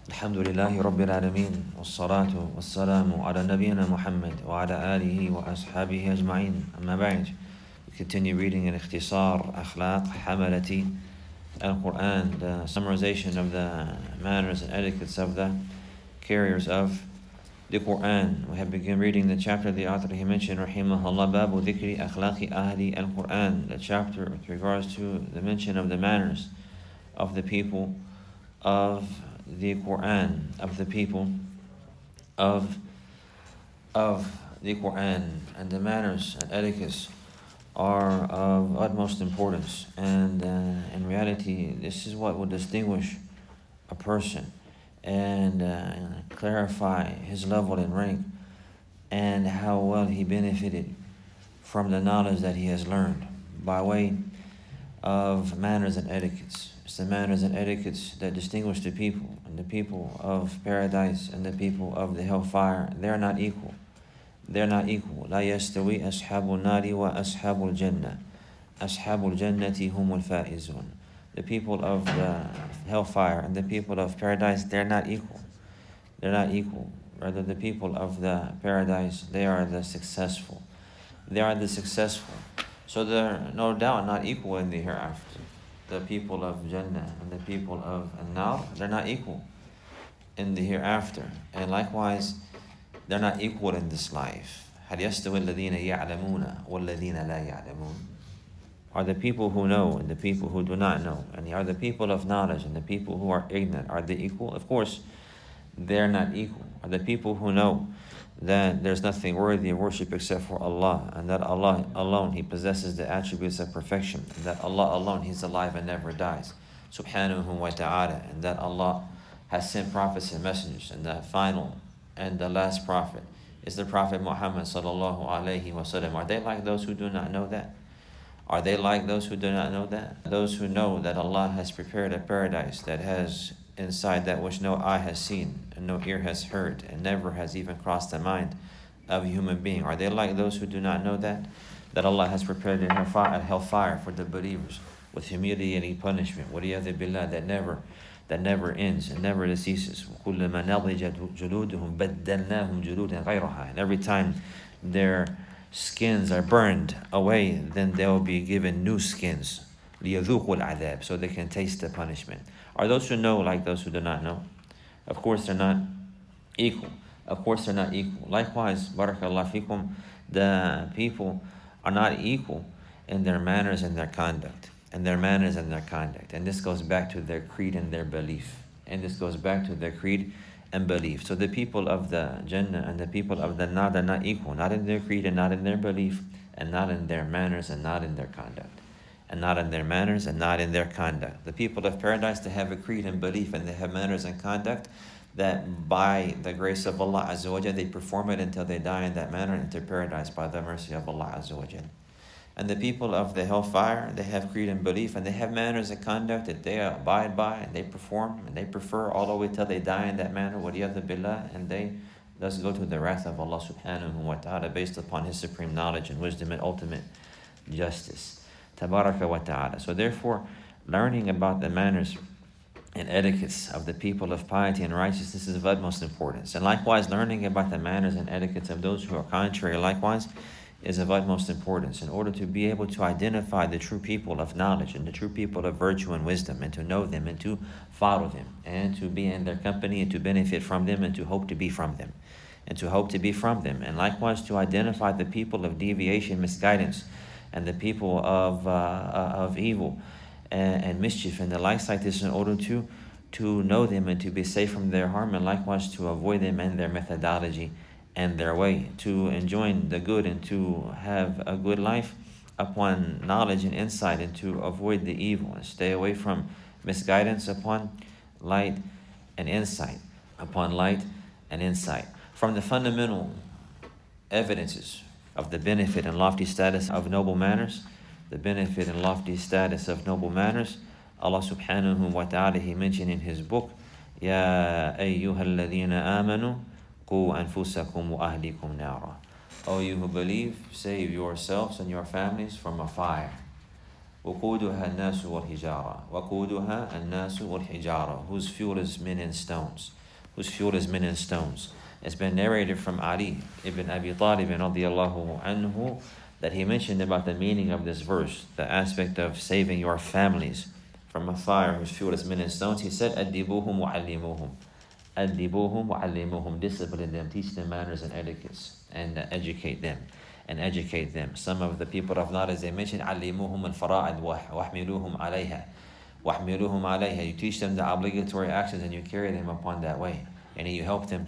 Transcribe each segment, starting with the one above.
الحمد لله رب العالمين والصلاة والسلام على نبينا Muhammad وعلى آله وأصحابه أجمعين أما بعد. We continue reading in اختصار أخلاق حملة Al-Quran, the summarization of the manners and etiquettes of the carriers of the Quran. We have begun reading the chapter the author he mentioned, Rahimahullah, Babu Dhikri Akhlaqi Ahli Al-Quran, the chapter with regards to the mention of the manners of the people of the Quran, of the people of the Quran. And the manners and etiquettes are of utmost importance, and in reality this is what will distinguish a person and clarify his level and rank and how well he benefited from the knowledge that he has learned by way of manners and etiquettes. It's the manners and etiquettes that distinguish the people, and the people of paradise and the people of the hellfire. They're not equal. They're not equal. لا يستوي أصحاب النار وأصحاب الجنة. أصحاب الجنة هم الفائزون. The people of the hellfire and the people of paradise, they're not equal. They're not equal. Rather, the people of the paradise, they are the successful. They are the successful. So they're no doubt not equal in the hereafter. The people of Jannah and the people of An-Nar, they're not equal in the hereafter. And likewise, they're not equal in this life. هل يستوي الذين يعلمون والذين لا يعلمون? Are the people who know and the people who do not know? And are the people of knowledge and the people who are ignorant, are they equal? Of course, they're not equal. Are the people who know that there's nothing worthy of worship except for Allah, and that Allah alone, He possesses the attributes of perfection, and that Allah alone, He's alive and never dies, subhanahu wa ta'ala, and that Allah has sent prophets and messengers, and the final and the last prophet is the Prophet Muhammad sallallahu alaihi wasallam. Are they like those who do not know that? Are they like those who do not know that? Those who know that Allah has prepared a paradise that has inside that which no eye has seen and no ear has heard and never has even crossed the mind of a human being. Are they like those who do not know that? That Allah has prepared a hellfire for the believers with humiliating punishment. وَلِيَذِ بِاللَّهِ, that never ends and never ceases. وَكُلَّمَا نَضِجَتْ جُلُودُهُمْ بَدَّلْنَاهُمْ جُلُودًا غَيْرَهَا. And every time their skins are burned away, then they will be given new skins. لِيَذُوقُوا الْعَذَابِ, so they can taste the punishment. Are those who know like those who do not know? Of course they're not equal. Of course they're not equal. Likewise, barakallahu fikum, the people are not equal in their manners and their conduct. And their manners and their conduct. And this goes back to their creed and their belief. And this goes back to their creed and belief. So the people of the Jannah and the people of the Nar, they're not equal. Not in their creed and not in their belief, and not in their manners and not in their conduct. And not in their manners and not in their conduct. The people of paradise, they have a creed and belief, and they have manners and conduct that by the grace of Allah Azza wa Jal, they perform it until they die in that manner into paradise by the mercy of Allah Azza wa Jal. And the people of the hellfire, they have creed and belief, and they have manners and conduct that they abide by, and they perform, and they prefer all the way till they die in that manner, وَلِيَذُ بِاللَّهِ, and they thus go to the wrath of Allah subhanahu wa ta'ala based upon His supreme knowledge and wisdom and ultimate justice. Tabaraka wa ta'ala. So therefore, learning about the manners and etiquettes of the people of piety and righteousness is of utmost importance. And likewise, learning about the manners and etiquettes of those who are contrary, likewise, is of utmost importance in order to be able to identify the true people of knowledge and the true people of virtue and wisdom, and to know them and to follow them and to be in their company and to benefit from them and to hope to be from them and to hope to be from them. And likewise to identify the people of deviation, misguidance, and the people of evil and mischief and the likes like this, in order to know them and to be safe from their harm, and likewise to avoid them and their methodology and their way, to enjoin the good and to have a good life upon knowledge and insight, and to avoid the evil and stay away from misguidance upon light and insight, upon light and insight. From the fundamental evidences of the benefit and lofty status of noble manners, the benefit and lofty status of noble manners, Allah subhanahu wa ta'ala, He mentioned in His book, Ya ayyuhal ladhina amanu قُوا أَنفُسَكُمْ وَأَهْلِكُمْ نَارًا. O you who believe, save yourselves and your families from a fire. وقودها الناس والحجارة وقودها الناس والحجارة, whose fuel is men and stones, whose fuel is men and stones. It's been narrated from Ali ibn Abi Talib radiallahu anhu that he mentioned about the meaning of this verse, the aspect of saving your families from a fire whose fuel is men and stones. He said, أَدِّبُوهُمْ وَعَلِّمُوهُمْ أَدِّبُوهُمْ وَعَلِّمُوهُمْ, discipline them, teach them manners and etiquettes, and educate them. Some of the people of knowledge, they mention علِّمُوهُمْ الْفَرَائِض وَاحْمِلُوهُمْ عَلَيْهَا وَاحْمِلُوهُمْ عَلَيْهَا. You teach them the obligatory actions and you carry them upon that way. And you help them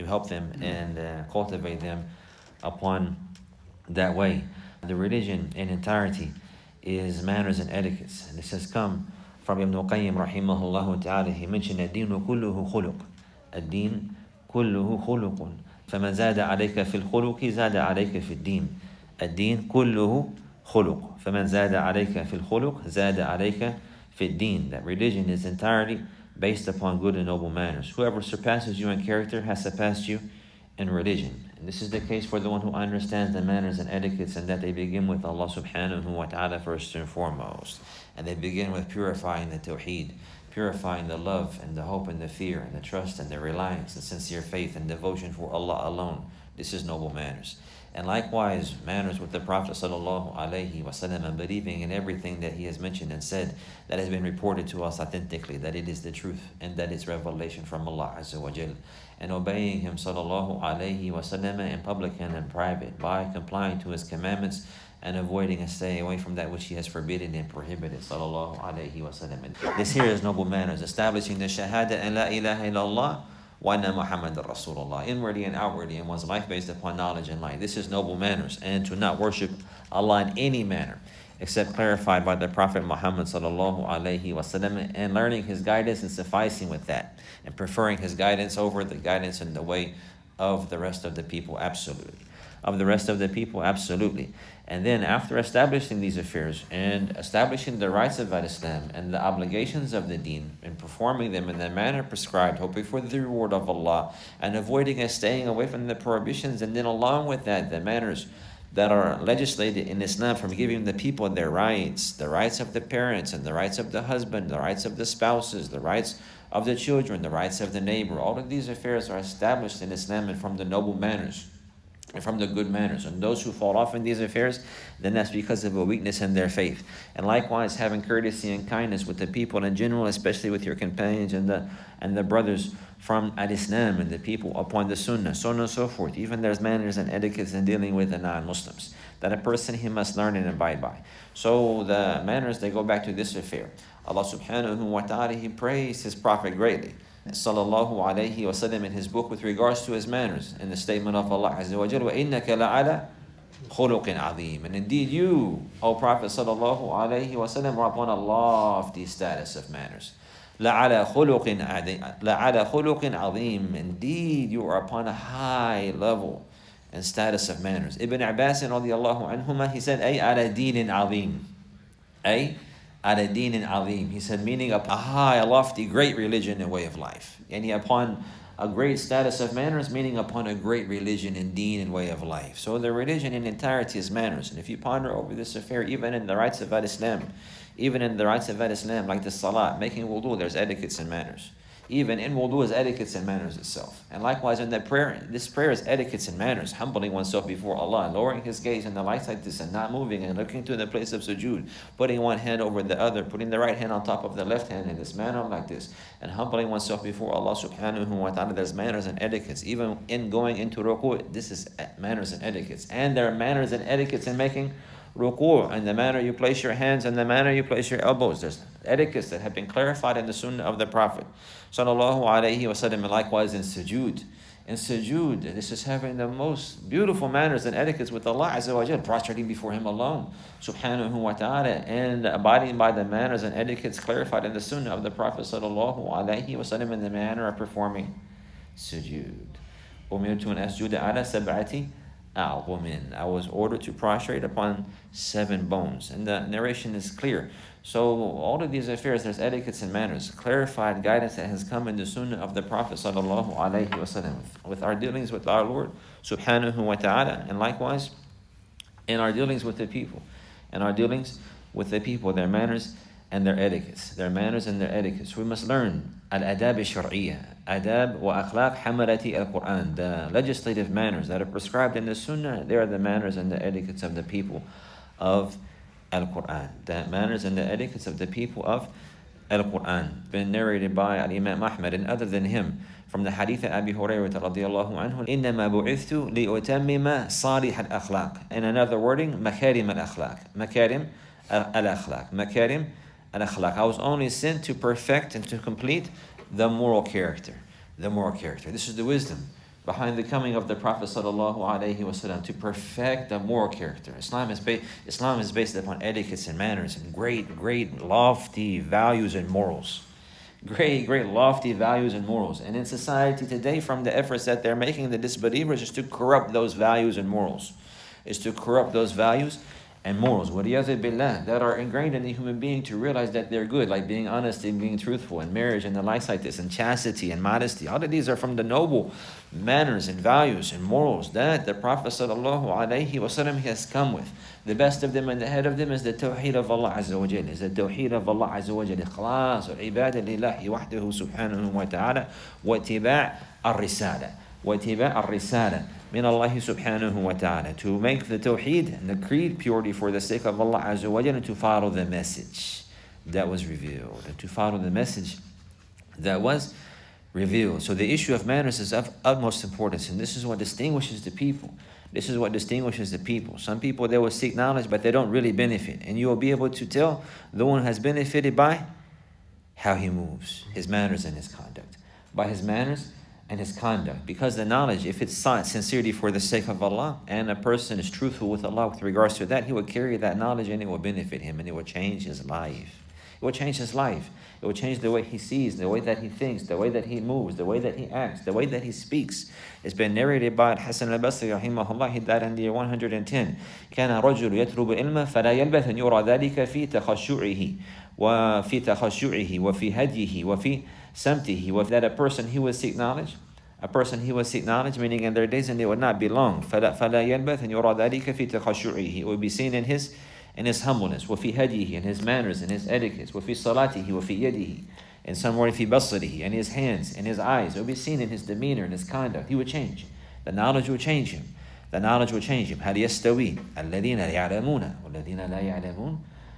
and cultivate them upon that way. The religion in entirety is manners and etiquettes. And this has come from Ibn Qayyim rahimahullah ta'ala. He mentioned الدين كله خلق. الدين كله خلق. فمن زاد عليك في الخلق زاد عليك في الدين. الدين كله خلق. فمن زاد عليك في الخلق زاد عليك في الدين. That religion is entirely based upon good and noble manners. Whoever surpasses you in character has surpassed you in religion. And this is the case for the one who understands the manners and etiquettes, and that they begin with Allah subhanahu wa ta'ala first and foremost. And they begin with purifying the tawheed, purifying the love and the hope and the fear and the trust and the reliance and sincere faith and devotion for Allah alone. This is noble manners. And likewise, manners with the Prophet sallallahu alaihi wasallam, and believing in everything that he has mentioned and said that has been reported to us authentically, that it is the truth and that it's revelation from Allah Azza wa Jal, and obeying him sallallahu alaihi wasallam in public and in private by complying to his commandments and avoiding and staying away from that which he has forbidden and prohibited sallallahu alaihi wasallam. This here is noble manners, establishing the shahada and la ilaha illallah wa anna Muhammadan Rasulullah, inwardly and outwardly, in one's life based upon knowledge and light. This is noble manners, and to not worship Allah in any manner except clarified by the Prophet Muhammad sallallahu alaihi wasallam, and learning his guidance and sufficing with that, and preferring his guidance over the guidance and the way of the rest of the people, absolutely. And then after establishing these affairs and establishing the rights of Islam and the obligations of the deen and performing them in the manner prescribed, hoping for the reward of Allah and avoiding and staying away from the prohibitions, and then along with that, the manners that are legislated in Islam from giving the people their rights, the rights of the parents and the rights of the husband, the rights of the spouses, the rights of the children, the rights of the neighbor. All of these affairs are established in Islam and from the noble manners and from the good manners. And those who fall off in these affairs, then that's because of a weakness in their faith. And likewise, having courtesy and kindness with the people in general, especially with your companions and the brothers from Al-Islam and the people upon the Sunnah, so on and so forth. Even there's manners and etiquettes in dealing with the non-Muslims that a person, he must learn and abide by. So the manners, they go back to this affair. Allah subhanahu wa ta'ala, he praised his Prophet greatly, sallallahu alayhi wasallam, in his book with regards to his manners, in the statement of Allah Azza wa Jalla, وَإِنَّكَ لَعَلَى خُلُقٍ عَظِيمٍ. And indeed you, O Prophet sallallahu alayhi wasallam, are upon a lofty status of manners. لَعَلَى خُلُقٍ عَظِيمٍ. Indeed you are upon a high level and status of manners. Ibn Abbas radiallahu anhuma, he said, أي على دين عظيم. أي على دين عظيم. He said, meaning a high, a lofty, great religion and way of life. And upon a great status of manners, meaning upon a great religion and deen and way of life. So the religion in entirety is manners. And if you ponder over this affair, even in the rights of Islam, like the salah, making wudu, there's etiquettes and manners. Even in wudu is etiquettes and manners itself. And likewise in that prayer, this prayer is etiquettes and manners, humbling oneself before Allah, lowering his gaze in the light like this, and not moving and looking to the place of sujood, putting one hand over the other, putting the right hand on top of the left hand in this manner like this, and humbling oneself before Allah subhanahu wa ta'ala. There's manners and etiquettes. Even in going into ruku', this is manners and etiquettes. And there are manners and etiquettes in making ruku', and the manner you place your hands and the manner you place your elbows. There's etiquettes that have been clarified in the sunnah of the Prophet sallallahu alayhi wasallam. And likewise in sujood. In sujood, this is having the most beautiful manners and etiquettes with Allah Azza wa Jalla, prostrating before him alone subhanahu wa ta'ala, and abiding by the manners and etiquettes clarified in the sunnah of the Prophet sallallahu alayhi wasallam in the manner of performing sujood. أُمِرْتُ أَنْ أَسْجُدَ عَلَى سَبْعَةِ أَعْظُمٍ. I was ordered to prostrate upon 7 bones. And the narration is clear. So all of these affairs, there's etiquettes and manners, clarified guidance that has come in the sunnah of the Prophet sallallahu alaihi wasallam with our dealings with our Lord subhanahu wa ta'ala, and likewise in our dealings with the people, and our dealings with the people, their manners and their etiquettes. Their manners and their etiquettes. We must learn al-adab al-shar'iyya, adab wa akhlaq hamalati al-Quran. The legislative manners that are prescribed in the Sunnah, they are the manners and the etiquettes of the people of Al-Quran. The manners and the etiquettes of the people of Al-Quran. Been narrated by Imam Ahmad and other than him from the hadith of Abi Hurairah radiyallahu anhu, إِنَّمَا بُعِثْتُ لِأُتَمِّمَ صَالِحَ الْأَخْلَاقِ. In another wording, مَكَارِمَ الْأَخْلَاقِ. مَكَارِمَ الْأَخْلَاقِ. مَكَارِمَ الْأَخْلَاقِ. I was only sent to perfect and to complete the moral character. The moral character. This is the wisdom behind the coming of the Prophet sallallahu alaihi wasallam, to perfect the moral character. Islam is based upon etiquettes and manners and great lofty values and morals. Great lofty values and morals. And in society today, from the efforts that they're making, the disbelievers, is to corrupt those values and morals. Is to corrupt those values and morals, وَلِيَذِ بِاللَّهِ, that are ingrained in the human being to realize that they're good, like being honest and being truthful, and marriage and the likes like this, and chastity and modesty. All of these are from the noble manners and values and morals that the Prophet ﷺ has come with. The best of them and the head of them is the Tawheed of Allah Azza wa Jalla. Is the Tawheed of Allah Azza wa Jalla. Ikhlas al-ibadah lillahi wahdahu subhanahu wa ta'ala, wa ittiba' al-risala. وَاتِّبَاءَ الرِّسَالَةِ مِنَ اللَّهِ سُبْحَانَهُ وَتَعَالَى. To make the tawheed and the creed purity for the sake of Allah Azza wa Jalla, and to follow the message that was revealed. And to follow the message that was revealed. So the issue of manners is of utmost importance, and this is what distinguishes the people. This is what distinguishes the people. Some people, they will seek knowledge, but they don't really benefit. And you will be able to tell the one who has benefited by how he moves, his manners and his conduct. By his manners and his conduct. Because the knowledge, if it's sincerity for the sake of Allah, and a person is truthful with Allah with regards to that, he will carry that knowledge and it will benefit him, and it will change his life. It will change his life. It will change the way he sees, the way that he thinks, the way that he moves, the way that he acts, the way that he speaks. It's been narrated by Hassan al-Basri rahimahullah. He died in the year 110. كان رجل يطلب العلم فلا يلبث أن يرى ذلك في تخشعه وفي تخشعه وفي هديه وفي samtihi, that a person he would seek knowledge, meaning in their days and they would not be long. فَلَا يَلْبَثْ أَنْ يُرَى ذَلِكَ فِي تَخَشُعِهِ. It would be seen in his humbleness, وَفِي هَدِيهِ, in his manners and his etiquettes, وَفِي صَلَاتِهِ وَفِي يَدِهِ, in some word, فِي بَصَرِهِ, in his hands, in his eyes. It would be seen in his demeanor and his conduct. He would change. The knowledge would change him. هل يستوي الذين يعلمون والذين لا يعلمون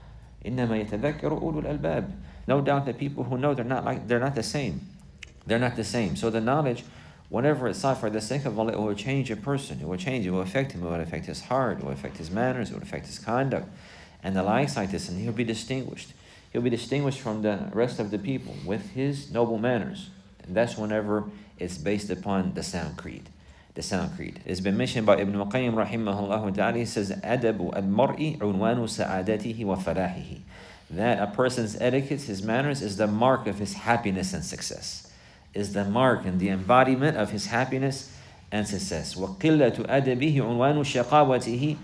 إنما يتذكر أولو الألباب. No doubt that people who know, they're not the same. They're not the same. So the knowledge, whenever it's sought for the sake of Allah, it will change a person. It will change. It will affect him. It will affect his heart. It will affect his manners. It will affect his conduct. And the likes like this. And he'll be distinguished. He'll be distinguished from the rest of the people with his noble manners. And that's whenever it's based upon the sound creed. The sound creed. It's been mentioned by Ibn Qayyim rahimahullah ta'ala. He says, أَدَبُ الْمَرْءِ عُنْوَانُ سَعَادَتِهِ وَفَلَاحِهِ. That a person's etiquette, his manners, is the mark of his happiness and success. Is the mark and the embodiment of his happiness and success. وَقِلَّةُ أَدَبِهِ عُنْوَانُ شَقَاوَتِهِ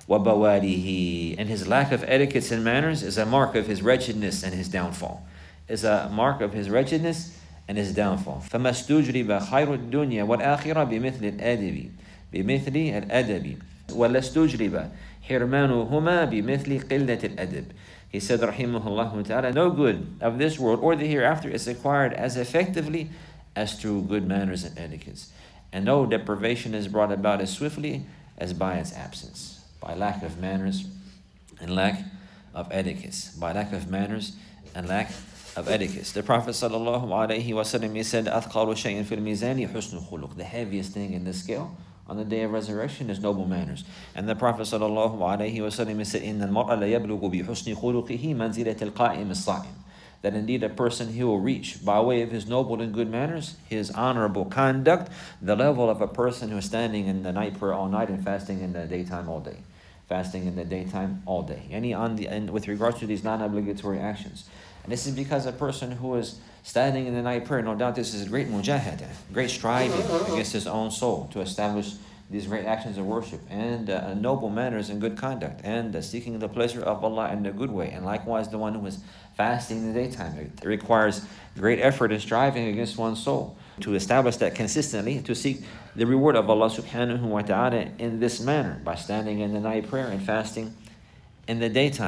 وَبَوَارِهِ. And his lack of etiquettes and manners is a mark of his wretchedness and his downfall. Is a mark of his wretchedness and his downfall. فَمَا اسْتُجْرِبَ خَيْرُ الدُّنْيَا وَالْآخِرَةِ بِمِثْلِ الْأَدَبِ بِمِثْلِ الْأَدَبِ وَلَا اسْتُجْرِبَ حِرْمَانُهُمَا بِمِثْلِ قِلَّةِ الْأَدَبِ. He said, rahimahullah ta'ala, no good of this world or the hereafter is acquired as effectively as through good manners and etiquettes. And no deprivation is brought about as swiftly as by its absence. By lack of manners and lack of etiquettes. By lack of manners and lack of etiquettes. The Prophet sallallahu alaihi wasallam, he said, أَثْقَالُ شَيْءٍ فِي الْمِيزَانِ حُسْنُ الْخُلُقِ. The heaviest thing in the scale on the day of resurrection is noble manners. And the Prophet sallallahu alaihi wasallam said, إِنَّ الْمَرْءَ لَيَبْلُغُ بِحُسْنِ خُلُقِهِ مَنْزِلَةَ الْقَائِمِ الصَّائِمِ. That indeed a person, he will reach, by way of his noble and good manners, his honorable conduct, the level of a person who is standing in the night prayer all night and fasting in the daytime all day. Fasting in the daytime all day. And with regards to these non-obligatory actions. And this is because a person who is standing in the night prayer, no doubt this is great mujahadah, great striving against his own soul to establish these great actions of worship and noble manners and good conduct and seeking the pleasure of Allah in a good way. And likewise the one who is fasting in the daytime. It requires great effort and striving against one's soul to establish that consistently, to seek the reward of Allah subhanahu wa ta'ala in this manner by standing in the night prayer and fasting in the daytime.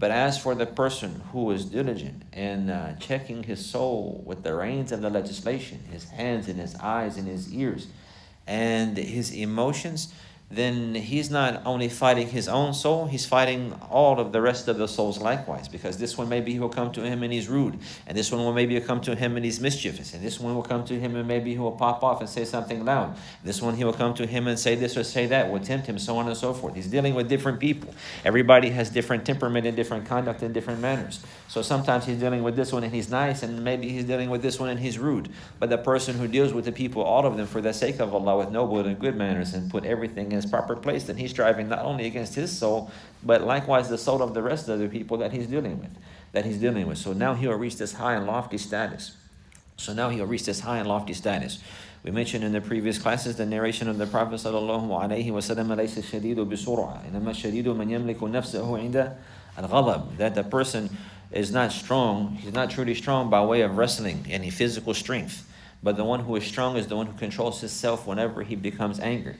But as for the person who is diligent in checking his soul with the reins of the legislation, his hands and his eyes and his ears, and his emotions, then he's not only fighting his own soul, he's fighting all of the rest of the souls likewise. Because this one maybe he'll come to him and he's rude, and this one will maybe come to him and he's mischievous, and this one will come to him and maybe he will pop off and say something loud. This one he will come to him and say this or say that, will tempt him, so on and so forth. He's dealing with different people. Everybody has different temperament and different conduct and different manners. So sometimes he's dealing with this one and he's nice, and maybe he's dealing with this one and he's rude. But the person who deals with the people, all of them, for the sake of Allah, with noble and good manners, and put everything in its proper place, then he's striving not only against his soul, but likewise the soul of the rest of the people that he's dealing with. So now he'll reach this high and lofty status. We mentioned in the previous classes the narration of the Prophet sallallahu alaihi wasallam, "Laysa shadidu bisur'a, inma shadidu man yamliku nafsahu 'inda al-ghadab," that the person is not strong, he's not truly strong by way of wrestling, any physical strength. But the one who is strong is the one who controls himself whenever he becomes angry.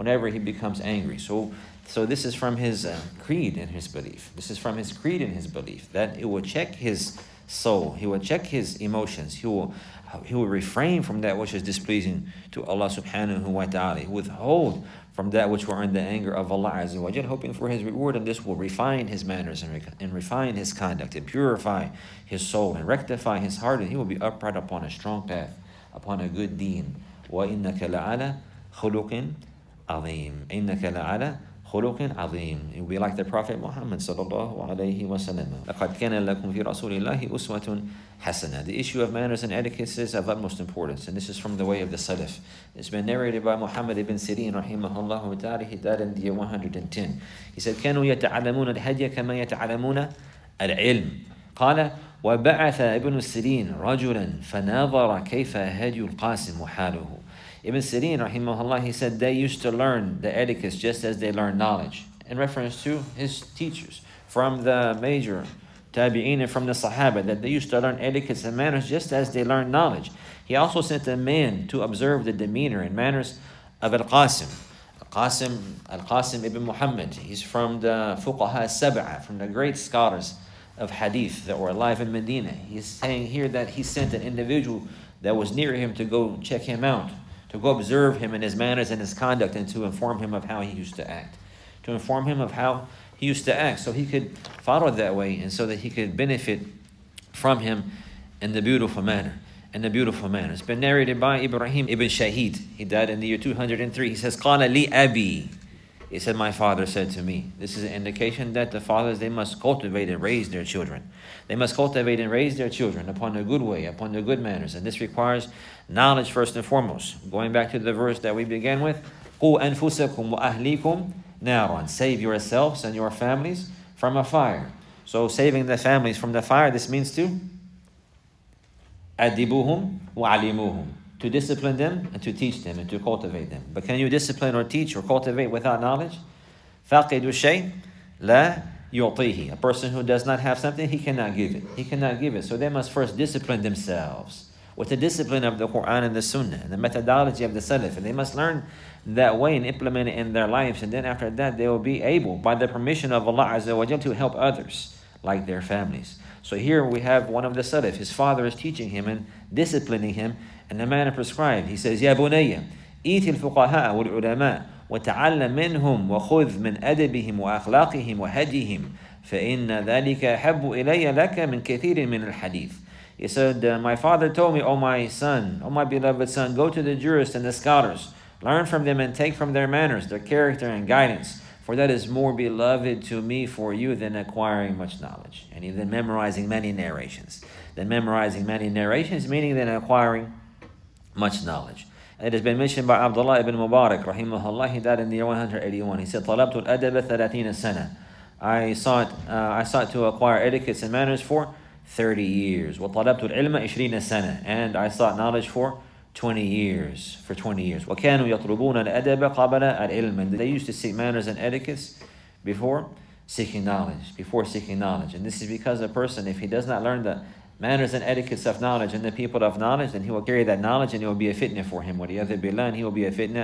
So this is from his creed and his belief. That it will check his soul. He will check his emotions. He will refrain from that which is displeasing to Allah subhanahu wa ta'ala. He will withhold from that which will earn the anger of Allah Azza wa Jal, hoping for his reward, and this will refine his manners and refine his conduct and purify his soul and rectify his heart, and he will be upright upon a strong path, upon a good deen. وَإِنَّكَ لَعَلَى خُلُقٍ عَظِيمٍ. إِنَّكَ لَعَلَى خُلُقٍ عَظِيمٍ. It will be like the Prophet Muhammad sallallahu alayhi wa sallam. لَقَدْ كَانَ لَكُمْ فِي رَسُولِ اللَّهِ أُسْوَةٌ حَسَنَةٌ. The issue of manners and etiquette is of utmost importance, and this is from the way of the Salaf. It's been narrated by Muhammad ibn Sirin rahimahullah ta'ala. He died in the year 110. He said, كَانُوا يَتَعَلَمُونَ الْهَدْيَ كَمَا يَتَعَلَمُونَ الْعِلْمِ. قال وبعث ابن السيرين رجلا فناظر كيف هدي القاسم وحاله. Ibn Sirin rahimahullah, he said they used to learn the etiquettes just as they learned knowledge, in reference to his teachers from the major tabi'in and from the sahaba, that they used to learn etiquettes and manners just as they learned knowledge. He also sent a man to observe the demeanor and manners of Al-Qasim ibn Muhammad. He's from the Fuqaha Sab'a, from the great scholars of hadith that were alive in Medina. He's saying here that he sent an individual that was near him to go check him out, to go observe him in his manners and his conduct, and to inform him of how he used to act. So he could follow that way, and so that he could benefit from him in the beautiful manner. It's been narrated by Ibrahim ibn Shahid. He died in the year 203. He says, قَالَ لِي أَبِي. He said, my father said to me. This is an indication that the fathers, they must cultivate and raise their children. Upon a good way, upon the good manners. And this requires knowledge first and foremost. Going back to the verse that we began with, قُوا أَنفُسَكُمْ وَأَهْلِيكُمْ نَارًا. Save yourselves and your families from a fire. So saving the families from the fire, this means to أَدِّبُوهُمْ وَعَلِمُوهُمْ. To discipline them and to teach them and to cultivate them. But can you discipline or teach or cultivate without knowledge? فَاقِدُ الشَّيْء لَا يُعْطِيهِ. A person who does not have something, he cannot give it. So they must first discipline themselves with the discipline of the Quran and the Sunnah and the methodology of the Salaf. And they must learn that way and implement it in their lives. And then after that, they will be able, by the permission of Allah Azza wa Jal, to help others like their families. So here we have one of the Salaf. His father is teaching him and disciplining him in the manner prescribed. He says, يا بني إيت الفقهاء والعلماء وتعلم منهم وخذ من أدبهم وأخلاقهم وهديهم فإن ذلك أحب إلي لك من كثير من الحديث. He said, my father told me, O my son, O my beloved son, go to the jurists and the scholars, learn from them and take from their manners, their character and guidance, for that is more beloved to me for you than acquiring much knowledge, and even memorizing many narrations. Meaning than acquiring much knowledge. It has been mentioned by Abdullah ibn Mubarak rahimahullah. He died in the year 181. He said, طلبت الأدب 30 سنة. I sought to acquire etiquettes and manners for 30 years. وطلبت العلم 20 سنة. And I sought knowledge for 20 years. وكانوا يطلبون الأدب قبل العلم. And they used to seek manners and etiquettes before seeking knowledge. And this is because a person, if he does not learn the manners and etiquettes of knowledge and the people of knowledge, then he will carry that knowledge and it will be a fitna for him. And he will be a fitna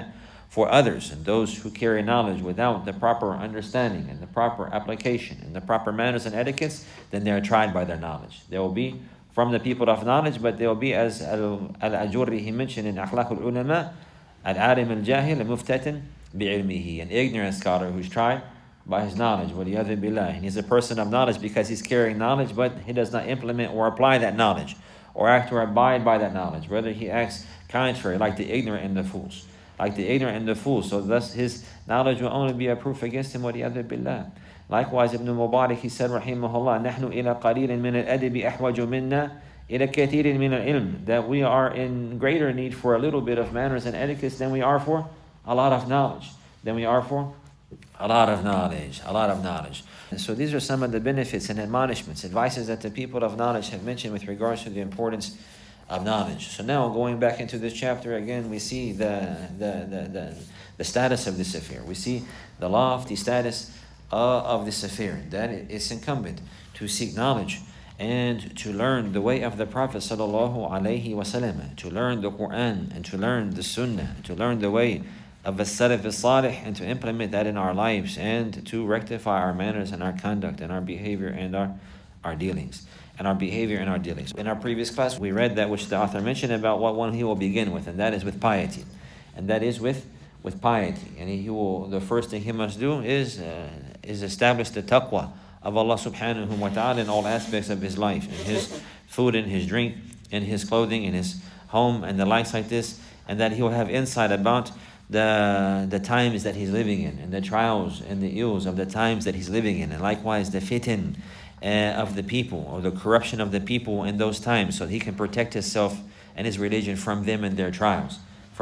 for others and those who carry knowledge without the proper understanding and the proper application and the proper manners and etiquettes, then they are tried by their knowledge. They will be from the people of knowledge, but they will be, as Al-Ajurri, he mentioned in Akhlaq al-Ulama, al-alim al-jahil muftatin bi'ilmihi, an ignorant scholar who's tried by his knowledge, waliyadhu billah. And he's a person of knowledge because he's carrying knowledge, but he does not implement or apply that knowledge, or act or abide by that knowledge. Rather, he acts contrary, like the ignorant and the fools. Like the ignorant and the fools. So thus his knowledge will only be a proof against him, waliyadhu billah. Likewise, Ibn Mubarak, he said, rahimahullah, نحن إلى قليل من الأدب أحوج منا إلى كثير من العلم, that we are in greater need for a little bit of manners and etiquettes than we are for a lot of knowledge. Than we are for a lot of knowledge. A lot of knowledge. And so these are some of the benefits and admonishments, advices that the people of knowledge have mentioned with regards to the importance of knowledge. So now, going back into this chapter again, we see the status of this affair. We see the lofty status of this affair, that it's incumbent to seek knowledge and to learn the way of the Prophet sallallahu alaihi wasallam, to learn the Quran and to learn the Sunnah, to learn the way of as-salaf as-salih, and to implement that in our lives and to rectify our manners and our conduct and our behavior and our dealings. And our behavior and our dealings. In our previous class, we read that which the author mentioned about what one he will begin with, and that is with piety. And that is with piety. And the first thing he must do is establish the taqwa of Allah subhanahu wa ta'ala in all aspects of his life, in his food and his drink, in his clothing, in his home, and the likes like this, and that he will have insight about the times that he's living in, and the trials and the ills of the times that he's living in, and likewise the fitan of the people, or the corruption of the people in those times, so that he can protect himself and his religion from them and their trials.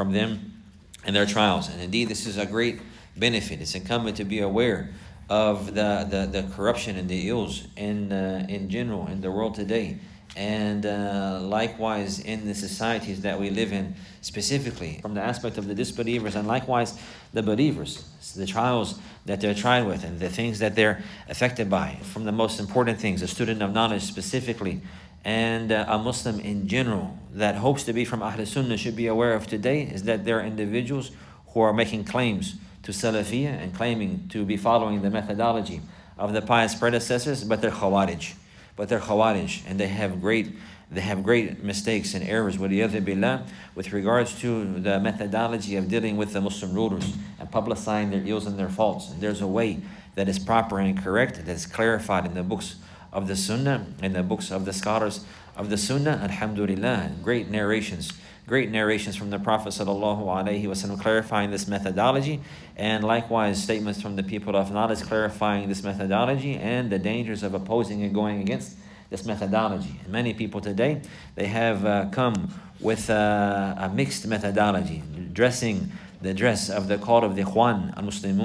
And indeed, this is a great benefit. It's incumbent to be aware of the corruption and the ills in general in the world today, and likewise in the societies that we live in, specifically from the aspect of the disbelievers, and likewise the believers, the trials that they're tried with and the things that they're affected by. From the most important things, a student of knowledge specifically, and a Muslim in general that hopes to be from Ahl Sunnah should be aware of today, is that there are individuals who are making claims to Salafiyah and claiming to be following the methodology of the pious predecessors, but they're Khawarij. And they have great mistakes and errors with regards to the methodology of dealing with the Muslim rulers and publicizing their ills and their faults. And there's a way that is proper and correct, that's clarified in the books of the Sunnah and the books of the scholars of the Sunnah. Alhamdulillah, great narrations from the Prophet sallallahu alaihi wasallam clarifying this methodology, and likewise statements from the people of knowledge clarifying this methodology and the dangers of opposing and going against this methodology. And many people today, they have come with a mixed methodology, dressing the dress of the call of the Ikhwan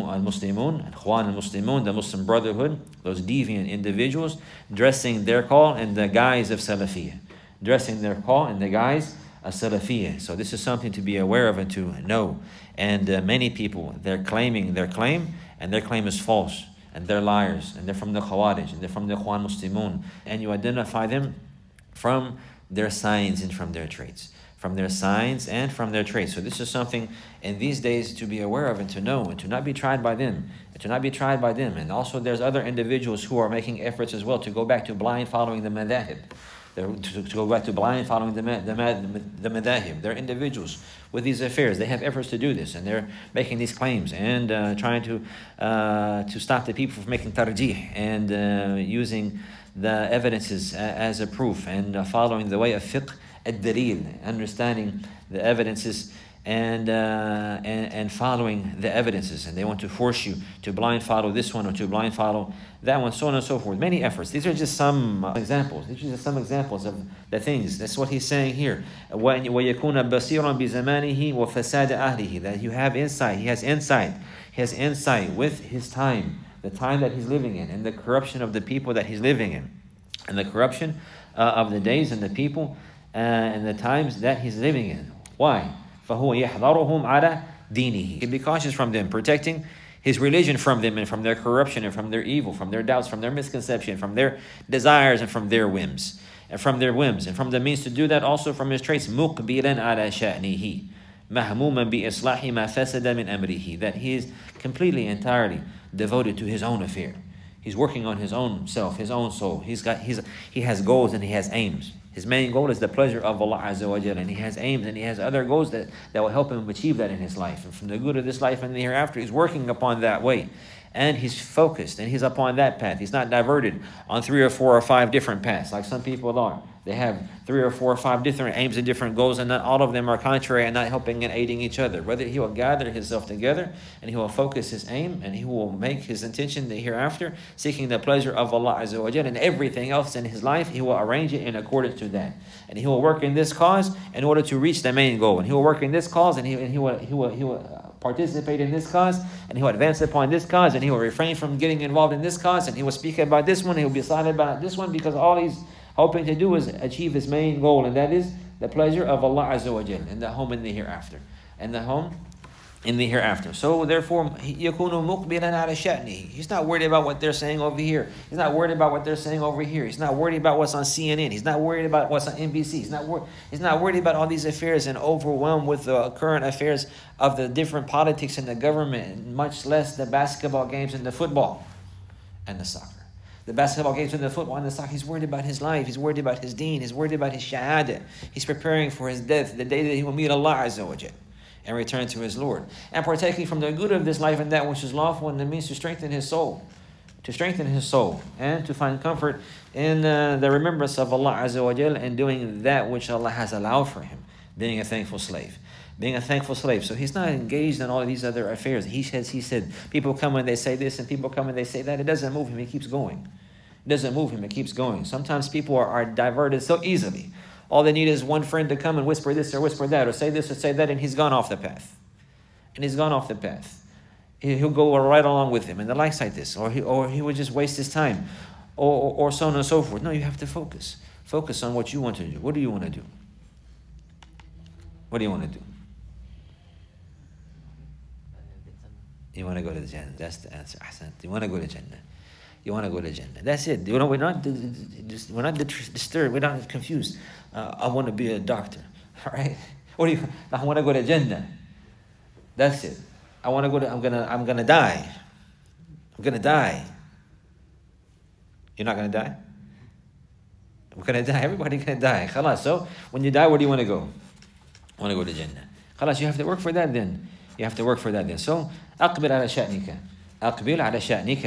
al-Muslimun, the Muslim Brotherhood, those deviant individuals, dressing their call in the guise of Salafiyah. So this is something to be aware of and to know. And many people, they're claiming their claim, and their claim is false, and they're liars, and they're from the Khawarij, and they're from the Ikhwan Muslimun, and you identify them from their signs and from their traits. So this is something in these days to be aware of and to know, and to not be tried by them. And also there's other individuals who are making efforts as well to go back to blind following the madhahib. To go back to blind following the madhahib. They're individuals with these affairs. They have efforts to do this, and they're making these claims and trying to stop the people from making tarjih and using the evidences as a proof, and following the way of fiqh ad-dalil, understanding the evidences and following the evidences. And they want to force you to blind follow this one or to blind follow that one, so on and so forth. Many efforts. These are just some examples. Of the things. That's what he's saying here. وَيَكُونَ بَصِيرًا بِزَمَانِهِ وَفَسَادَ أَهْلِهِ, that you have insight. He has insight with his time, the time that he's living in, and the corruption of the people that he's living in, and the corruption of the days and the people and the times that he's living in. Why? فَهُوَ يَحْذَرُهُمْ عَلَى دِينِهِ. He'd be cautious from them, protecting his religion from them and from their corruption and from their evil, from their doubts, from their misconception, from their desires and from their whims. And from the means to do that also from his traits, مُقْبِلًا عَلَى شَأْنِهِ, مَهْمُومًا بِإِصْلَاحِ مَا فَسَدَ مِنْ أَمْرِهِ, that he is completely, entirely devoted to his own affair. He's working on his own self, his own soul. He has goals and he has aims. His main goal is the pleasure of Allah Azza wa Jalla, and he has aims and he has other goals that will help him achieve that in his life. And from the good of this life and the hereafter, he's working upon that way. And he's focused and he's upon that path. He's not diverted on 3 or 4 or 5 different paths like some people are. They have 3 or 4 or 5 different aims and different goals, and not all of them are contrary and not helping and aiding each other. Whether he will gather himself together and he will focus his aim and he will make his intention the hereafter, seeking the pleasure of Allah Azza wa Jalla, and everything else in his life, he will arrange it in accordance to that. And he will work in this cause in order to reach the main goal. And he will work in this cause and he will participate in this cause, and he will advance upon this cause, and he will refrain from getting involved in this cause, and he will speak about this one, he will be silent about this one, because all he's hoping to do is achieve his main goal, and that is the pleasure of Allah Azza wa Jal, and the home in the hereafter. And the home in the hereafter. So therefore, يَكُونُ مُقْبِلًا عَلَى شَأْنِهِ. He's not worried about what they're saying over here. He's not worried about what they're saying over here. He's not worried about what's on CNN. He's not worried about what's on NBC. He's not worried about all these affairs and overwhelmed with the current affairs of the different politics in the government, much less the basketball games and the football and the soccer. The basketball games and the football and the soccer, he's worried about his life. He's worried about his deen. He's worried about his shahada. He's preparing for his death, the day that he will meet Allah Azza wa Jal and return to his Lord, and partaking from the good of this life and that which is lawful, and the means to strengthen his soul, and to find comfort in the remembrance of Allah Azza wa Jal, and doing that which Allah has allowed for him, being a thankful slave. So he's not engaged in all of these other affairs. He said, people come and they say this, and people come and they say that. It doesn't move him. He keeps going. It keeps going. Sometimes people are diverted so easily. All they need is one friend to come and whisper this or whisper that, or say this or say that, and he's gone off the path. He'll go right along with him, and the likes like this, or he would just waste his time, or so on and so forth. No, you have to focus. Focus on what you want to do. What do you want to do? You want to go to the Jannah. That's the answer. Ahsan. You want to go to Jannah. That's it. We're not disturbed. We're not confused. I want to be a doctor. All right. I want to go to Jannah. That's it. I want to go to. I'm gonna die. You're not gonna die. I'm gonna die. Everybody's gonna die. Khalas. So when you die, where do you want to go? I want to go to Jannah. Khalas. You have to work for that then. So أقبل على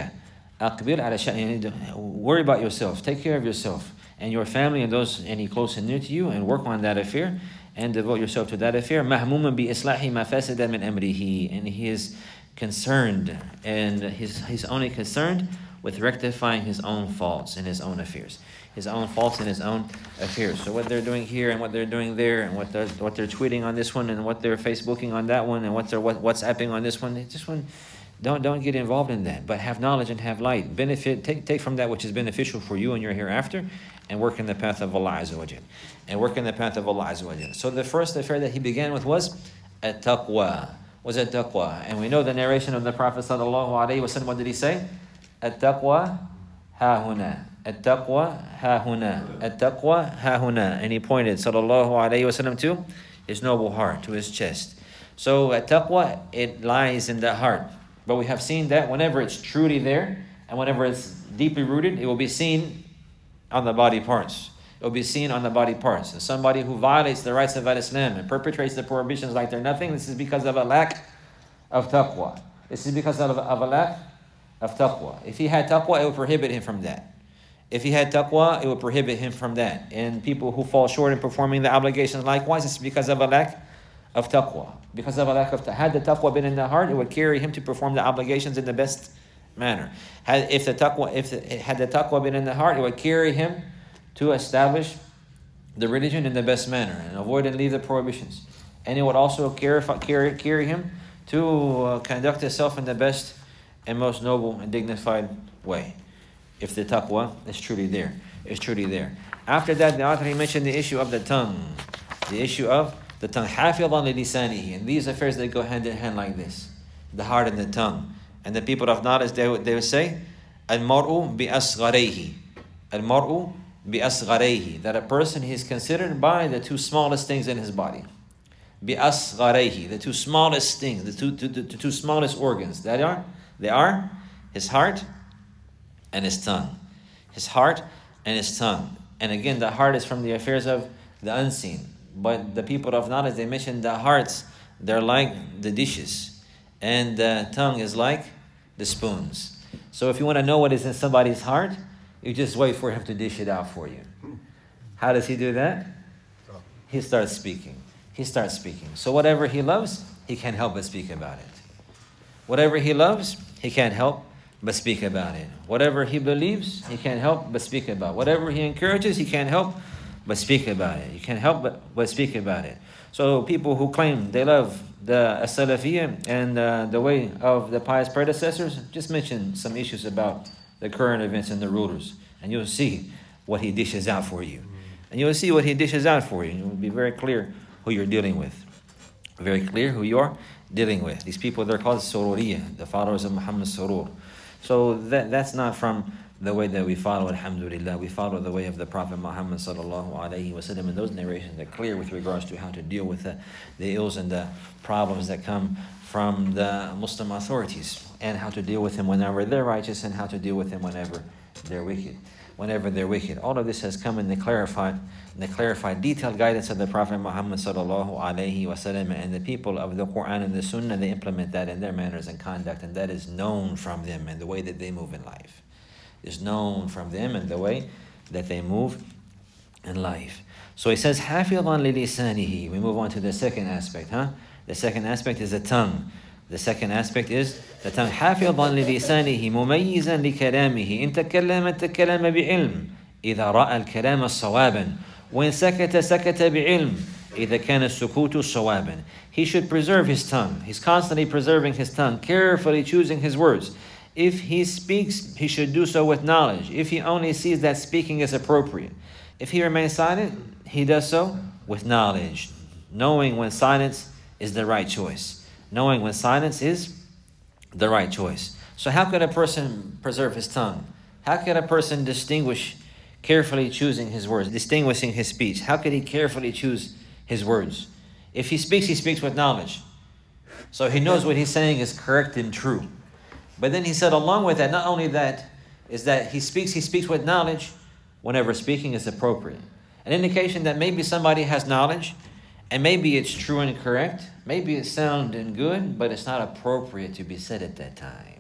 شأنك. Worry about yourself. Take care of yourself and your family and those any close and near to you, and work on that affair and devote yourself to that affair. مهموما بإصلاح ما فسد من أمره. And he is concerned, and he's only concerned with rectifying his own faults in his own affairs. So what they're doing here and what they're doing there, and what they're tweeting on this one, and what they're Facebooking on that one, and what they're WhatsApping on this one, don't get involved in that, but have knowledge and have light. Take from that which is beneficial for you and your hereafter, and work in the path of Allah Azza wa Jal. So the first affair that he began with was at-taqwa. And we know the narration of the Prophet sallallahu alaihi wasallam. What did he say? At-taqwa ha-huna. At-taqwa ha-huna. And he pointed sallallahu alaihi wasallam to his noble heart, to his chest. So at-taqwa, it lies in the heart. But we have seen that whenever it's truly there, and whenever it's deeply rooted, it will be seen on the body parts. And somebody who violates the rights of Islam and perpetrates the prohibitions like they're nothing, this is because of a lack of taqwa. If he had taqwa, it would prohibit him from that. And people who fall short in performing the obligations likewise, it's because of a lack of taqwa. Had the taqwa been in the heart, it would carry him to perform the obligations in the best manner. Had the taqwa been in the heart, it would carry him to establish the religion in the best manner and avoid and leave the prohibitions. And it would also carry him to conduct himself in the best and most noble and dignified way, if the taqwa is truly there. After that, the author mentioned the issue of the tongue. حافظا للسانه. And these affairs, they go hand in hand like this, the heart and the tongue. And the people of knowledge, they would say, المرء بأصغريه, that a person is considered by the two smallest things in his body. بِأَصْغَرَيْهِ, the two smallest things, the two smallest organs. They are his heart and his tongue. His heart and his tongue. And again, the heart is from the affairs of the unseen. But the people of knowledge, they mentioned the hearts, they're like the dishes. And the tongue is like the spoons. So if you want to know what is in somebody's heart, you just wait for him to dish it out for you. How does he do that? He starts speaking. He starts speaking. So whatever he loves, he can't help but speak about it. Whatever he loves, he can't help but speak about it. Whatever he believes, he can't help but speak about it. Whatever he encourages, he can't help but speak about it. You can't help but speak about it. So people who claim they love the Salafiyya and the way of the pious predecessors, just mention some issues about the current events and the rulers, and you'll see what he dishes out for you. And you'll see what he dishes out for you. It will be very clear who you're dealing with. Very clear who you're dealing with. These people, they're called Sururiyya, the followers of Muhammad Surur. So that's not from the way that we follow, alhamdulillah. We follow the way of the Prophet Muhammad sallallahu alaihi wasallam. And those narrations are clear with regards to how to deal with the ills and the problems that come from the Muslim authorities, and how to deal with them whenever they're righteous, and how to deal with them whenever they're wicked. All of this has come in the clarified detailed guidance of the Prophet Muhammad sallallahu alaihi wasallam, and the people of the Quran and the Sunnah, they implement that in their manners and conduct, and that is known from them and the way that they move in life. Is known from them and the way that they move in life. So he says, حَافِظًا لِلِسَانِهِ. We move on to the second aspect. The second aspect is the tongue. The second aspect is the tongue. حَافِظًا لِلِسَانِهِ مُمَيِّزًا لِكَلَامِهِ إِن تَكَلَّمَ تَكَلَّمَ بِعِلْمٍ إِذَا رَأَى الْكَلَامَ صَوَابًا وَإِن سَكَتَ سَكَتَ بِعِلْمٍ إِذَا كَانَ السُّكُوتُ صَوَابًا. He should preserve his tongue. He's constantly preserving his tongue, carefully choosing his words. If he speaks, he should do so with knowledge. If he only sees that speaking is appropriate. If he remains silent, he does so with knowledge, knowing when silence is the right choice. Knowing when silence is the right choice. So how could a person preserve his tongue? How could a person distinguish, carefully choosing his words, distinguishing his speech? How could he carefully choose his words? If he speaks with knowledge. So he knows what he's saying is correct and true. But then he said, along with that, not only that, is that he speaks with knowledge whenever speaking is appropriate. An indication that maybe somebody has knowledge, and maybe it's true and correct, maybe it's sound and good, but it's not appropriate to be said at that time.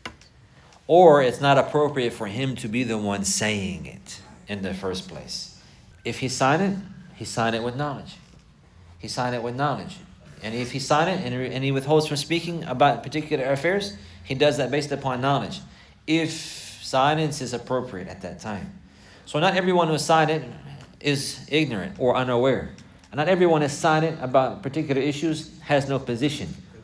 Or it's not appropriate for him to be the one saying it in the first place. If he's silent with knowledge. He's silent with knowledge. And if he's silent and he withholds from speaking about particular affairs, he does that based upon knowledge, if silence is appropriate at that time. So not everyone who is silent is ignorant or unaware. And not everyone is silent about particular issues, has no position